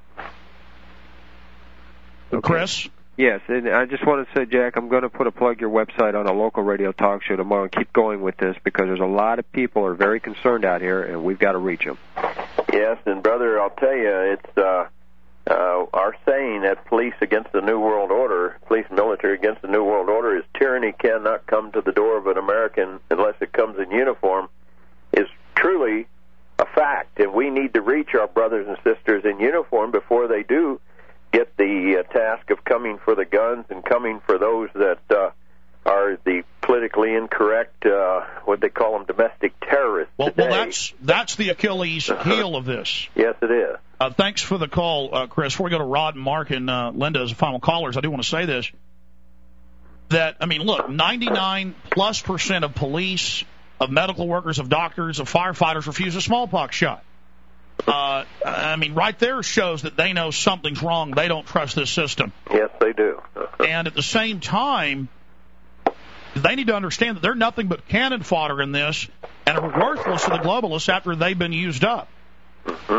Okay. Chris? Yes, and I just want to say, Jack, I'm going to put a plug your website on a local radio talk show tomorrow and keep going with this because there's a lot of people who are very concerned out here, and we've got to reach them. Yes, and brother, I'll tell you, it's uh, uh, our saying that police against the New World Order, police military against the New World Order, is tyranny cannot come to the door of an American unless it comes in uniform, is truly a fact, and we need to reach our brothers and sisters in uniform before they do get the uh, task of coming for the guns and coming for those that uh, are the politically incorrect, uh, what they call them, domestic terrorists well, today. Well, that's, that's the Achilles heel of this. Yes, it is. Uh, thanks for the call, uh, Chris. Before we go to Rod and Mark and uh, Linda as final callers, I do want to say this, that, I mean, look, ninety-nine plus percent of police, of medical workers, of doctors, of firefighters refuse a smallpox shot. Uh, I mean, right there shows that they know something's wrong. They don't trust this system. Yes, they do. And at the same time, they need to understand that they're nothing but cannon fodder in this and are worthless to the globalists after they've been used up. Mm-hmm.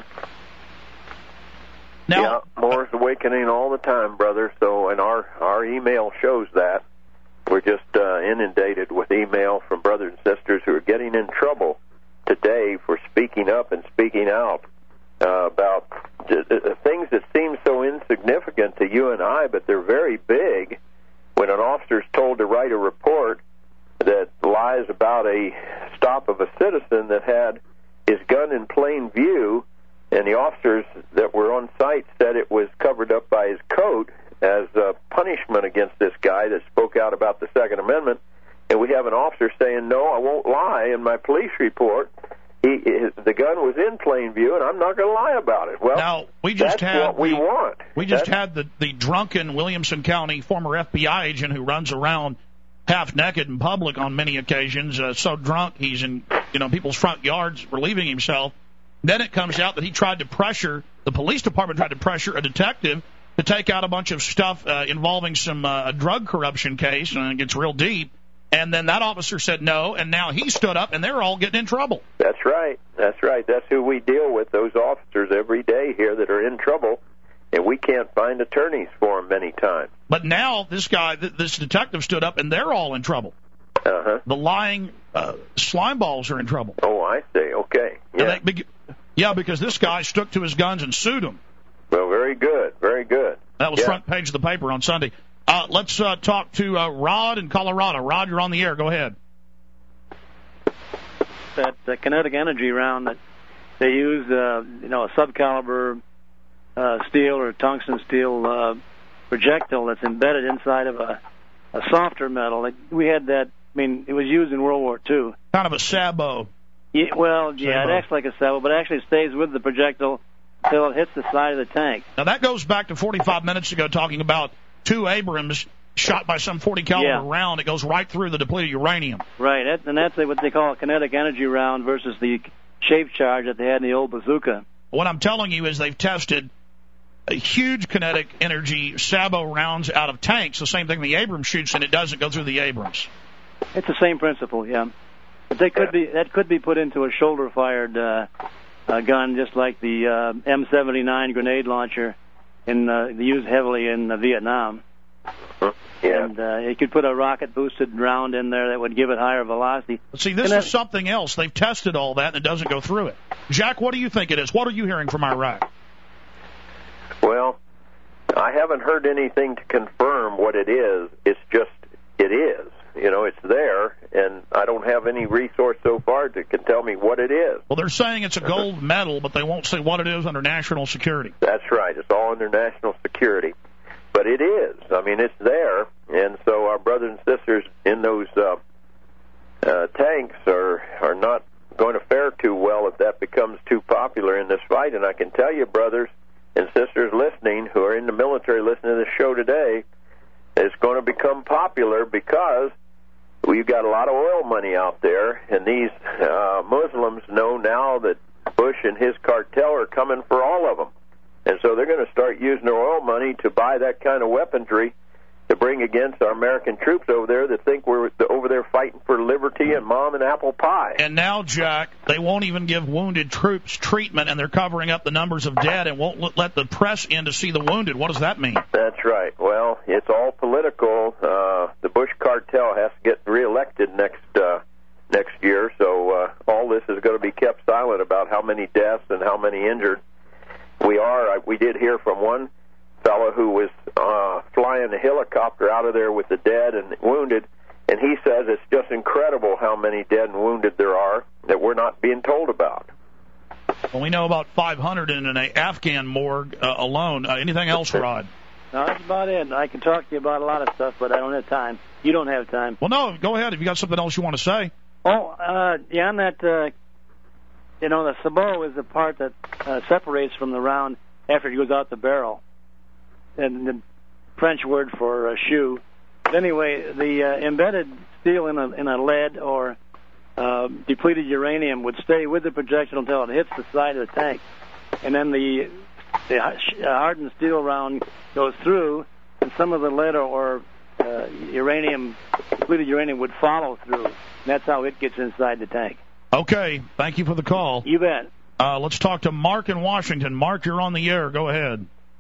Now, yeah, more is awakening all the time, brother. So, and our, our email shows that. We're just uh, inundated with email from brothers and sisters who are getting in trouble today for speaking up and speaking out uh, about uh, things that seem so insignificant to you and I, but they're very big. When an officer is told to write a report that lies about a stop of a citizen that had his gun in plain view, and the officers that were on site said it was covered up by his coat as a punishment against this guy that spoke out about the Second Amendment, and we have an officer saying, no, I won't lie in my police report. He, his, the gun was in plain view, and I'm not going to lie about it. Well, now, we just that's had what we the, want. We just that's, had the, the drunken Williamson County former F B I agent who runs around half naked in public on many occasions, uh, so drunk he's in you know people's front yards relieving himself. Then it comes out that he tried to pressure, the police department tried to pressure a detective to take out a bunch of stuff uh, involving some uh, a drug corruption case, and it gets real deep. And then that officer said no, and now he stood up, and they're all getting in trouble. That's right. That's right. That's who we deal with, those officers every day here that are in trouble, and we can't find attorneys for them many times. But now this guy, this detective stood up, and they're all in trouble. Uh-huh. The lying uh, slime balls are in trouble. Oh, I see. Okay. Yeah. They, yeah, because this guy stuck to his guns and sued him. Well, very good. Very good. That was yeah. front page of the paper on Sunday. Uh, let's uh, talk to uh, Rod in Colorado. Rod, you're on the air. Go ahead. That uh, kinetic energy round that they use, uh, you know, a subcaliber uh, steel or tungsten steel uh, projectile that's embedded inside of a, a softer metal. Like we had that. I mean, it was used in World War Two. Kind of a sabot. Yeah, well, yeah, sabot. It acts like a sabot, but it actually stays with the projectile until it hits the side of the tank. Now that goes back to forty-five minutes ago, talking about two Abrams shot by some forty caliber yeah. round. It goes right through the depleted uranium. Right, that, and that's what they call a kinetic energy round versus the shape charge that they had in the old bazooka. What I'm telling you is they've tested a huge kinetic energy sabot rounds out of tanks, the same thing the Abrams shoots, and it doesn't go through the Abrams. It's the same principle, yeah. But they could be that could be put into a shoulder-fired uh, uh, gun, just like the uh, M seventy-nine grenade launcher, in uh, used heavily in uh, Vietnam. Yeah. And uh, you could put a rocket-boosted round in there that would give it higher velocity. See, this is something else. They've tested all that, and it doesn't go through it. Jack, what do you think it is? What are you hearing from Iraq? Well, I haven't heard anything to confirm what it is. It's just, it is. You know, it's there, and I don't have any resource so far that can tell me what it is. Well, they're saying it's a gold medal, but they won't say what it is under national security. That's right. It's all under national security. But it is. I mean, it's there, and so our brothers and sisters in those uh, uh, tanks are, are not going to fare too well if that becomes too popular in this fight. And I can tell you, brothers and sisters listening who are in the military listening to this show today, it's going to become popular because we've got a lot of oil money out there, and these uh, Muslims know now that Bush and his cartel are coming for all of them. And so they're going to start using their oil money to buy that kind of weaponry to bring against our American troops over there that think we're over there fighting for liberty and mom and apple pie. And now, Jack, they won't even give wounded troops treatment, and they're covering up the numbers of dead and won't let the press in to see the wounded. What does that mean? That's right. Well, it's all political. Uh, the Bush cartel has to get reelected next uh, next year, so uh, all this is going to be kept silent about how many deaths and how many injured. We are. We did hear from one fellow who was uh, flying a helicopter out of there with the dead and wounded, and he says it's just incredible how many dead and wounded there are that we're not being told about. Well, we know about five hundred in an Afghan morgue uh, alone. Uh, anything else, Rod? No, that's about it. I can talk to you about a lot of stuff, but I don't have time. You don't have time. Well, no, go ahead if you got something else you want to say. Oh, uh, yeah, on that, uh, you know, the sabot is the part that uh, separates from the round after it goes out the barrel. And the French word for uh, shoe. But anyway, the uh, embedded steel in a in a lead or uh, depleted uranium would stay with the projectile until it hits the side of the tank, and then the the hardened steel round goes through, and some of the lead or uh, uranium depleted uranium would follow through. And that's how it gets inside the tank. Okay, thank you for the call. You bet. Uh, let's talk to Mark in Washington. Mark, you're on the air. Go ahead.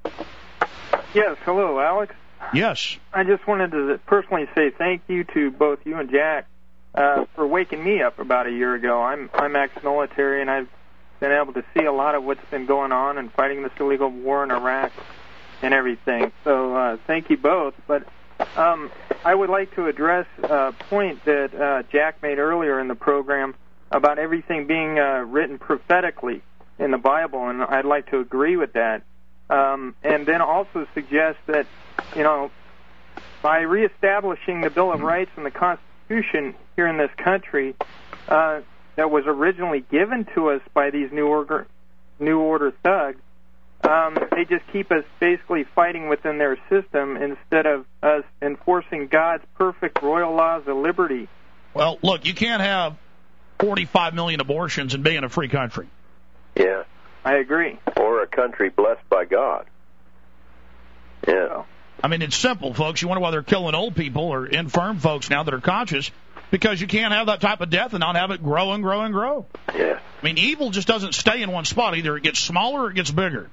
Yes, hello, Alex. Yes. I just wanted to personally say thank you to both you and Jack uh, for waking me up about a year ago. I'm I'm ex-military, and I've been able to see a lot of what's been going on and fighting this illegal war in Iraq and everything. So uh, thank you both. But um, I would like to address a point that uh, Jack made earlier in the program about everything being uh, written prophetically in the Bible, and I'd like to agree with that. Um, and then also suggest that, you know, by reestablishing the Bill of Rights and the Constitution here in this country uh, that was originally given to us by these New Order, New Order thugs, um, they just keep us basically fighting within their system instead of us enforcing God's perfect royal laws of liberty. Well, look, you can't have forty-five million abortions and be in a free country. Yeah. I agree. Or a country blessed by God. Yeah. So, I mean, it's simple, folks. You wonder why they're killing old people or infirm folks now that are conscious, because you can't have that type of death and not have it grow and grow and grow. Yeah. I mean, evil just doesn't stay in one spot. Either it gets smaller or it gets bigger.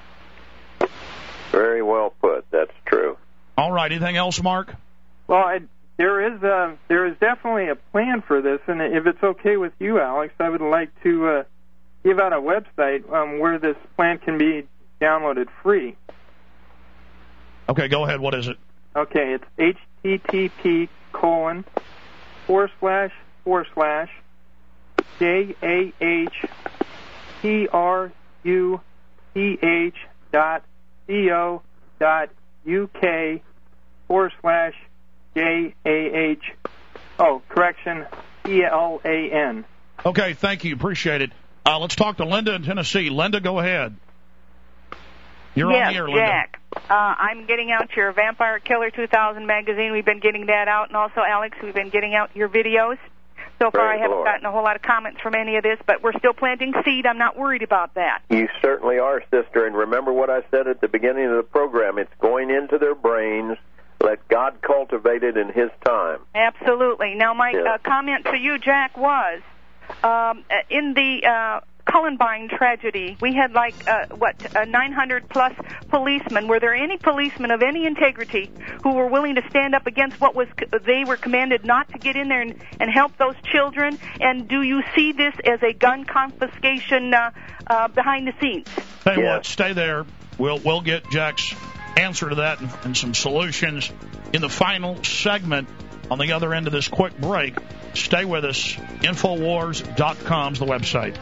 Very well put. That's true. All right. Anything else, Mark? Well, I, there is uh, there is definitely a plan for this, and if it's okay with you, Alex, I would like to uh, give out a website um, where this plan can be downloaded free. Okay, go ahead. What is it? Okay, it's H T T P colon forward slash forward slash J A H T R U T H dot C O dot U K forward slash J A H, oh, correction, C L A N. Okay, thank you. Appreciate it. Uh, let's talk to Linda in Tennessee. Linda, go ahead. You're yes, on the air, Linda. Jack. Uh, I'm getting out your Vampire Killer two thousand magazine. We've been getting that out. And also, Alex, we've been getting out your videos. So far, Praise I haven't Lord. gotten a whole lot of comments from any of this, but we're still planting seed. I'm not worried about that. You certainly are, sister. And remember what I said at the beginning of the program. It's going into their brains. Let God cultivate it in His time. Absolutely. Now, my Yeah. uh, comment to you, Jack, was um, in the uh, Columbine tragedy, we had like, uh, what, uh, nine hundred plus policemen. Were there any policemen of any integrity who were willing to stand up against what was they were commanded not to get in there and, and help those children? And do you see this as a gun confiscation uh, uh, behind the scenes? Tell you what, stay there. We'll we'll get Jack's answer to that and, and some solutions in the final segment on the other end of this quick break. Stay with us. Infowars dot com is the website.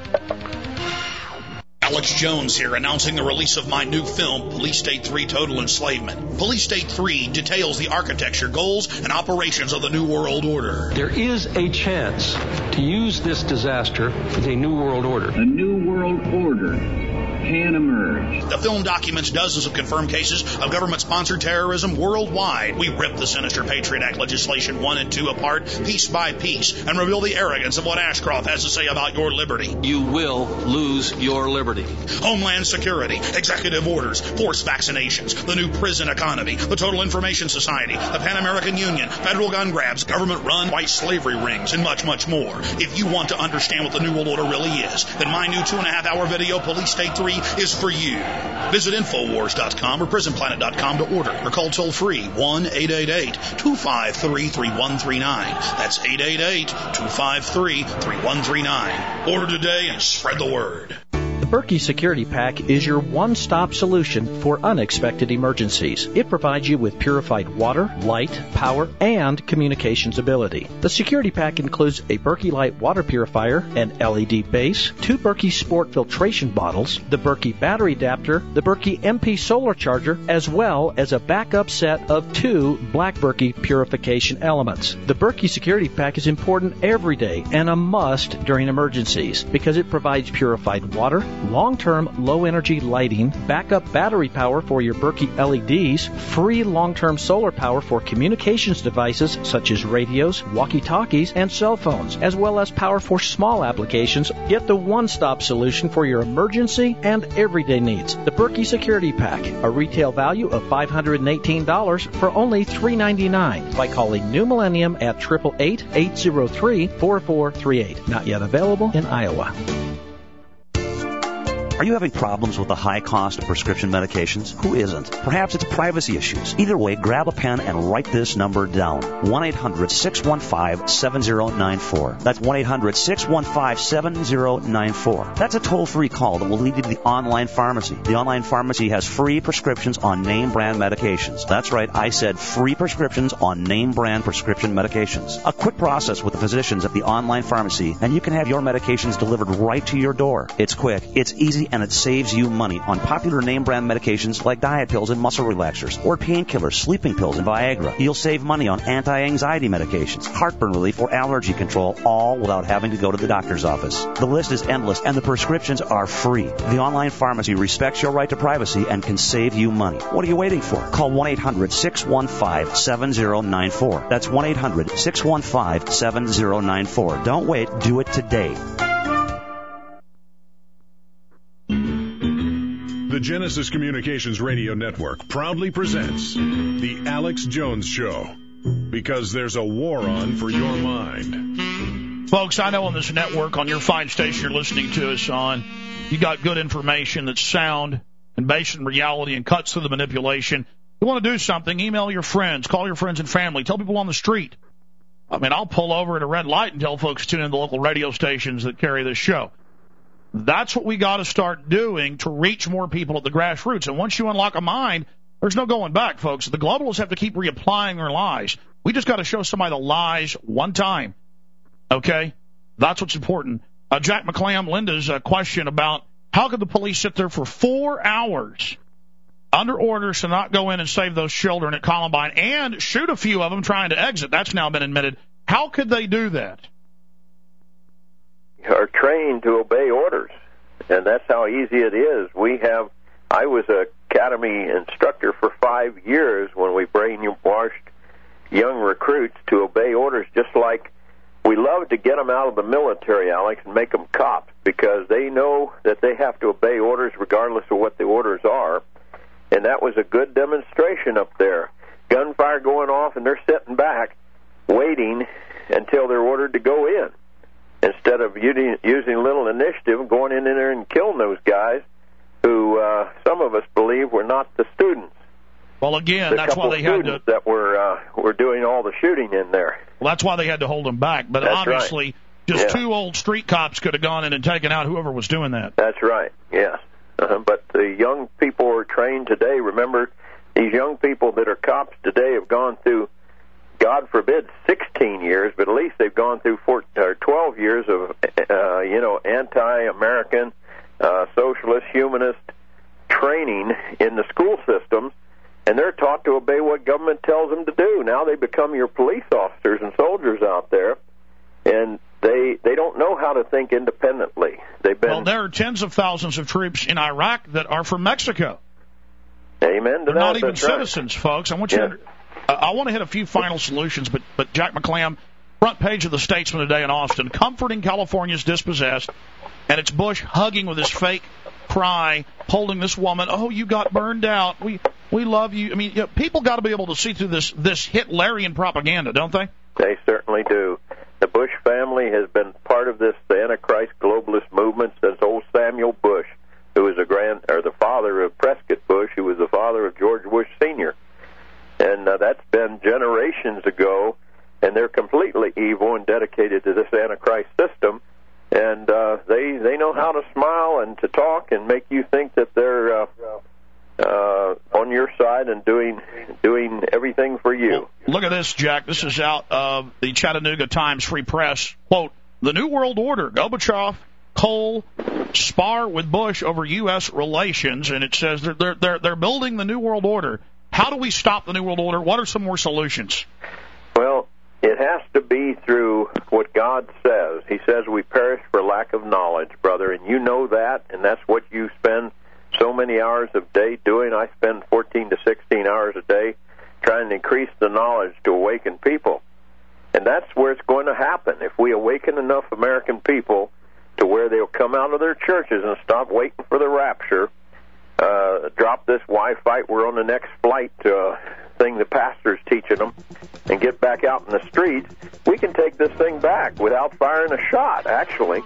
Alex Jones here, announcing the release of my new film, Police State three Total Enslavement. Police State three details the architecture, goals, and operations of the New World Order. There is a chance to use this disaster as a New World Order. A New World Order can emerge. The film documents dozens of confirmed cases of government-sponsored terrorism worldwide. We rip the sinister Patriot Act legislation one and two apart, piece by piece, and reveal the arrogance of what Ashcroft has to say about your liberty. You will lose your liberty. Homeland Security, executive orders, forced vaccinations, the new prison economy, the Total Information Society, the Pan American Union, federal gun grabs, government-run white slavery rings, and much, much more. If you want to understand what the New World Order really is, then my new two-and-a-half-hour video, Police State three, is for you. Visit Infowars dot com or Prison Planet dot com to order, or call toll-free one eight eight eight, two five three, three one three nine. That's eight eight eight, two five three, three one three nine. Order today and spread the word. The Berkey Security Pack is your one-stop solution for unexpected emergencies. It provides you with purified water, light, power, and communications ability. The Security Pack includes a Berkey Light water purifier, an L E D base, two Berkey Sport filtration bottles, the Berkey battery adapter, the Berkey M P solar charger, as well as a backup set of two Black Berkey purification elements. The Berkey Security Pack is important every day and a must during emergencies because it provides purified water, long-term low-energy lighting, backup battery power for your Berkey L E Ds, free long-term solar power for communications devices such as radios, walkie-talkies, and cell phones, as well as power for small applications. Get the one-stop solution for your emergency and everyday needs. The Berkey Security Pack, a retail value of five hundred eighteen dollars for only three hundred ninety-nine dollars by calling New Millennium at eight eight eight, eight zero three, four four three eight. Not yet available in Iowa. Are you having problems with the high cost of prescription medications? Who isn't? Perhaps it's privacy issues. Either way, grab a pen and write this number down. one eight hundred, six one five, seven zero nine four. That's one eight hundred, six one five, seven zero nine four. That's a toll-free call that will lead you to the online pharmacy. The online pharmacy has free prescriptions on name brand medications. That's right, I said free prescriptions on name brand prescription medications. A quick process with the physicians at the online pharmacy, and you can have your medications delivered right to your door. It's quick, it's easy, and it saves you money on popular name brand medications like diet pills and muscle relaxers, or painkillers, sleeping pills, and Viagra. You'll save money on anti-anxiety medications, heartburn relief, or allergy control, all without having to go to the doctor's office. The list is endless, and the prescriptions are free. The online pharmacy respects your right to privacy and can save you money. What are you waiting for? Call one eight hundred, six one five, seven zero nine four. That's one eight hundred, six one five, seven zero nine four. Don't wait. Do it today. The Genesis Communications Radio Network proudly presents The Alex Jones Show, because there's a war on for your mind. Folks, I know on this network, on your fine station you're listening to us on, you got good information that's sound and based in reality and cuts through the manipulation. If you want to do something, email your friends, call your friends and family, tell people on the street. I mean, I'll pull over at a red light and tell folks to tune in to local radio stations that carry this show. That's what we got to start doing to reach more people at the grassroots. And once you unlock a mind, there's no going back, folks. The globalists have to keep reapplying their lies. We just got to show somebody the lies one time. Okay? That's what's important. Uh, Jack McClam, Linda's uh, question about how could the police sit there for four hours under orders to not go in and save those children at Columbine and shoot a few of them trying to exit. That's now been admitted. How could they do that? Are trained to obey orders, and that's how easy it is. We have, I was an academy instructor for five years when we brainwashed young recruits to obey orders, just like we love to get them out of the military, Alex, and make them cops, because they know that they have to obey orders regardless of what the orders are. And that was a good demonstration up there. Gunfire going off, and they're sitting back waiting until they're ordered to go in, instead of using, using little initiative, going in there and killing those guys who uh, some of us believe were not the students. Well, again, the that's why they had to... that were, uh, were doing all the shooting in there. Well, that's why they had to hold them back. But that's obviously, right. just yeah. two old street cops could have gone in and taken out whoever was doing that. That's right, yes. Uh, but the young people are trained today. Remember, these young people that are cops today have gone through, God forbid, sixteen years, but at least they've gone through four, or twelve years of, uh, you know, anti-American, uh, socialist, humanist training in the school systems, and they're taught to obey what government tells them to do. Now they become your police officers and soldiers out there, and they they don't know how to think independently. They've been. Well, there are tens of thousands of troops in Iraq that are from Mexico. Amen to They're that. not even That's right. citizens, folks. I want you yeah. to. Uh, I want to hit a few final solutions, but but Jack McClam, front page of the Statesman today in Austin, comforting California's dispossessed, and it's Bush hugging with his fake cry, holding this woman. Oh, you got burned out. We we love you. I mean, you know, people got to be able to see through this this Hitlerian propaganda, don't they? They certainly do. The Bush family has been part of this the Antichrist globalist movement since old Samuel Bush, who was a grand or the father of Prescott Bush, who was the father of George Bush Senior And uh, that's been generations ago, and they're completely evil and dedicated to this Antichrist system. And uh, they they know how to smile and to talk and make you think that they're uh, uh, on your side and doing doing everything for you. Well, look at this, Jack. This is out of the Chattanooga Times Free Press. Quote, the New World Order, Gorbachev, Cole, spar with Bush over U S relations. And it says they're, they're, they're, they're building the New World Order. How do we stop the New World Order? What are some more solutions? Well, it has to be through what God says. He says we perish for lack of knowledge, brother, and you know that, and that's what you spend so many hours a day doing. I spend fourteen to sixteen hours a day trying to increase the knowledge to awaken people. And that's where it's going to happen. If we awaken enough American people to where they'll come out of their churches and stop waiting for the rapture, uh, drop this Wi-Fi, we're on the next flight uh, thing the pastor's teaching them, and get back out in the streets, we can take this thing back without firing a shot, actually.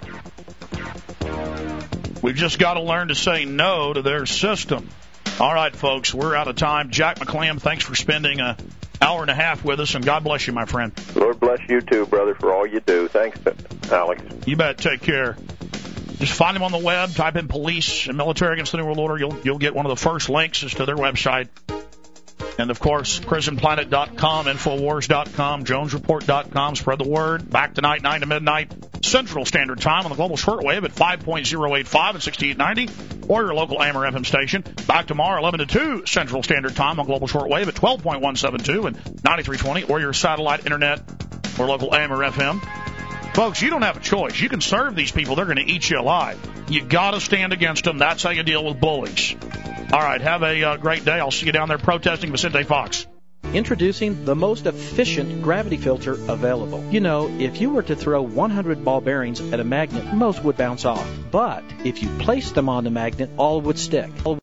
We've just got to learn to say no to their system. All right, folks, we're out of time. Jack McClam, thanks for spending an hour and a half with us, and God bless you, my friend. Lord bless you too, brother, for all you do. Thanks, Alex. You bet. Take care. Just find them on the web. Type in police and military against the New World Order. You'll you'll get one of the first links is to their website. And, of course, prison planet dot com, infowars dot com, jones report dot com. Spread the word. Back tonight, nine to midnight, Central Standard Time on the global shortwave at five point oh eight five and sixty-eight ninety, or your local A M R F M station. Back tomorrow, eleven to two, Central Standard Time on global shortwave at twelve point one seven two and ninety-three twenty, or your satellite internet or local A M R F M. Folks, you don't have a choice. You can serve these people. They're going to eat you alive. You got to stand against them. That's how you deal with bullies. All right, have a uh, great day. I'll see you down there protesting Vicente Fox. Introducing the most efficient gravity filter available. You know, if you were to throw one hundred ball bearings at a magnet, most would bounce off. But if you place them on the magnet, all would stick.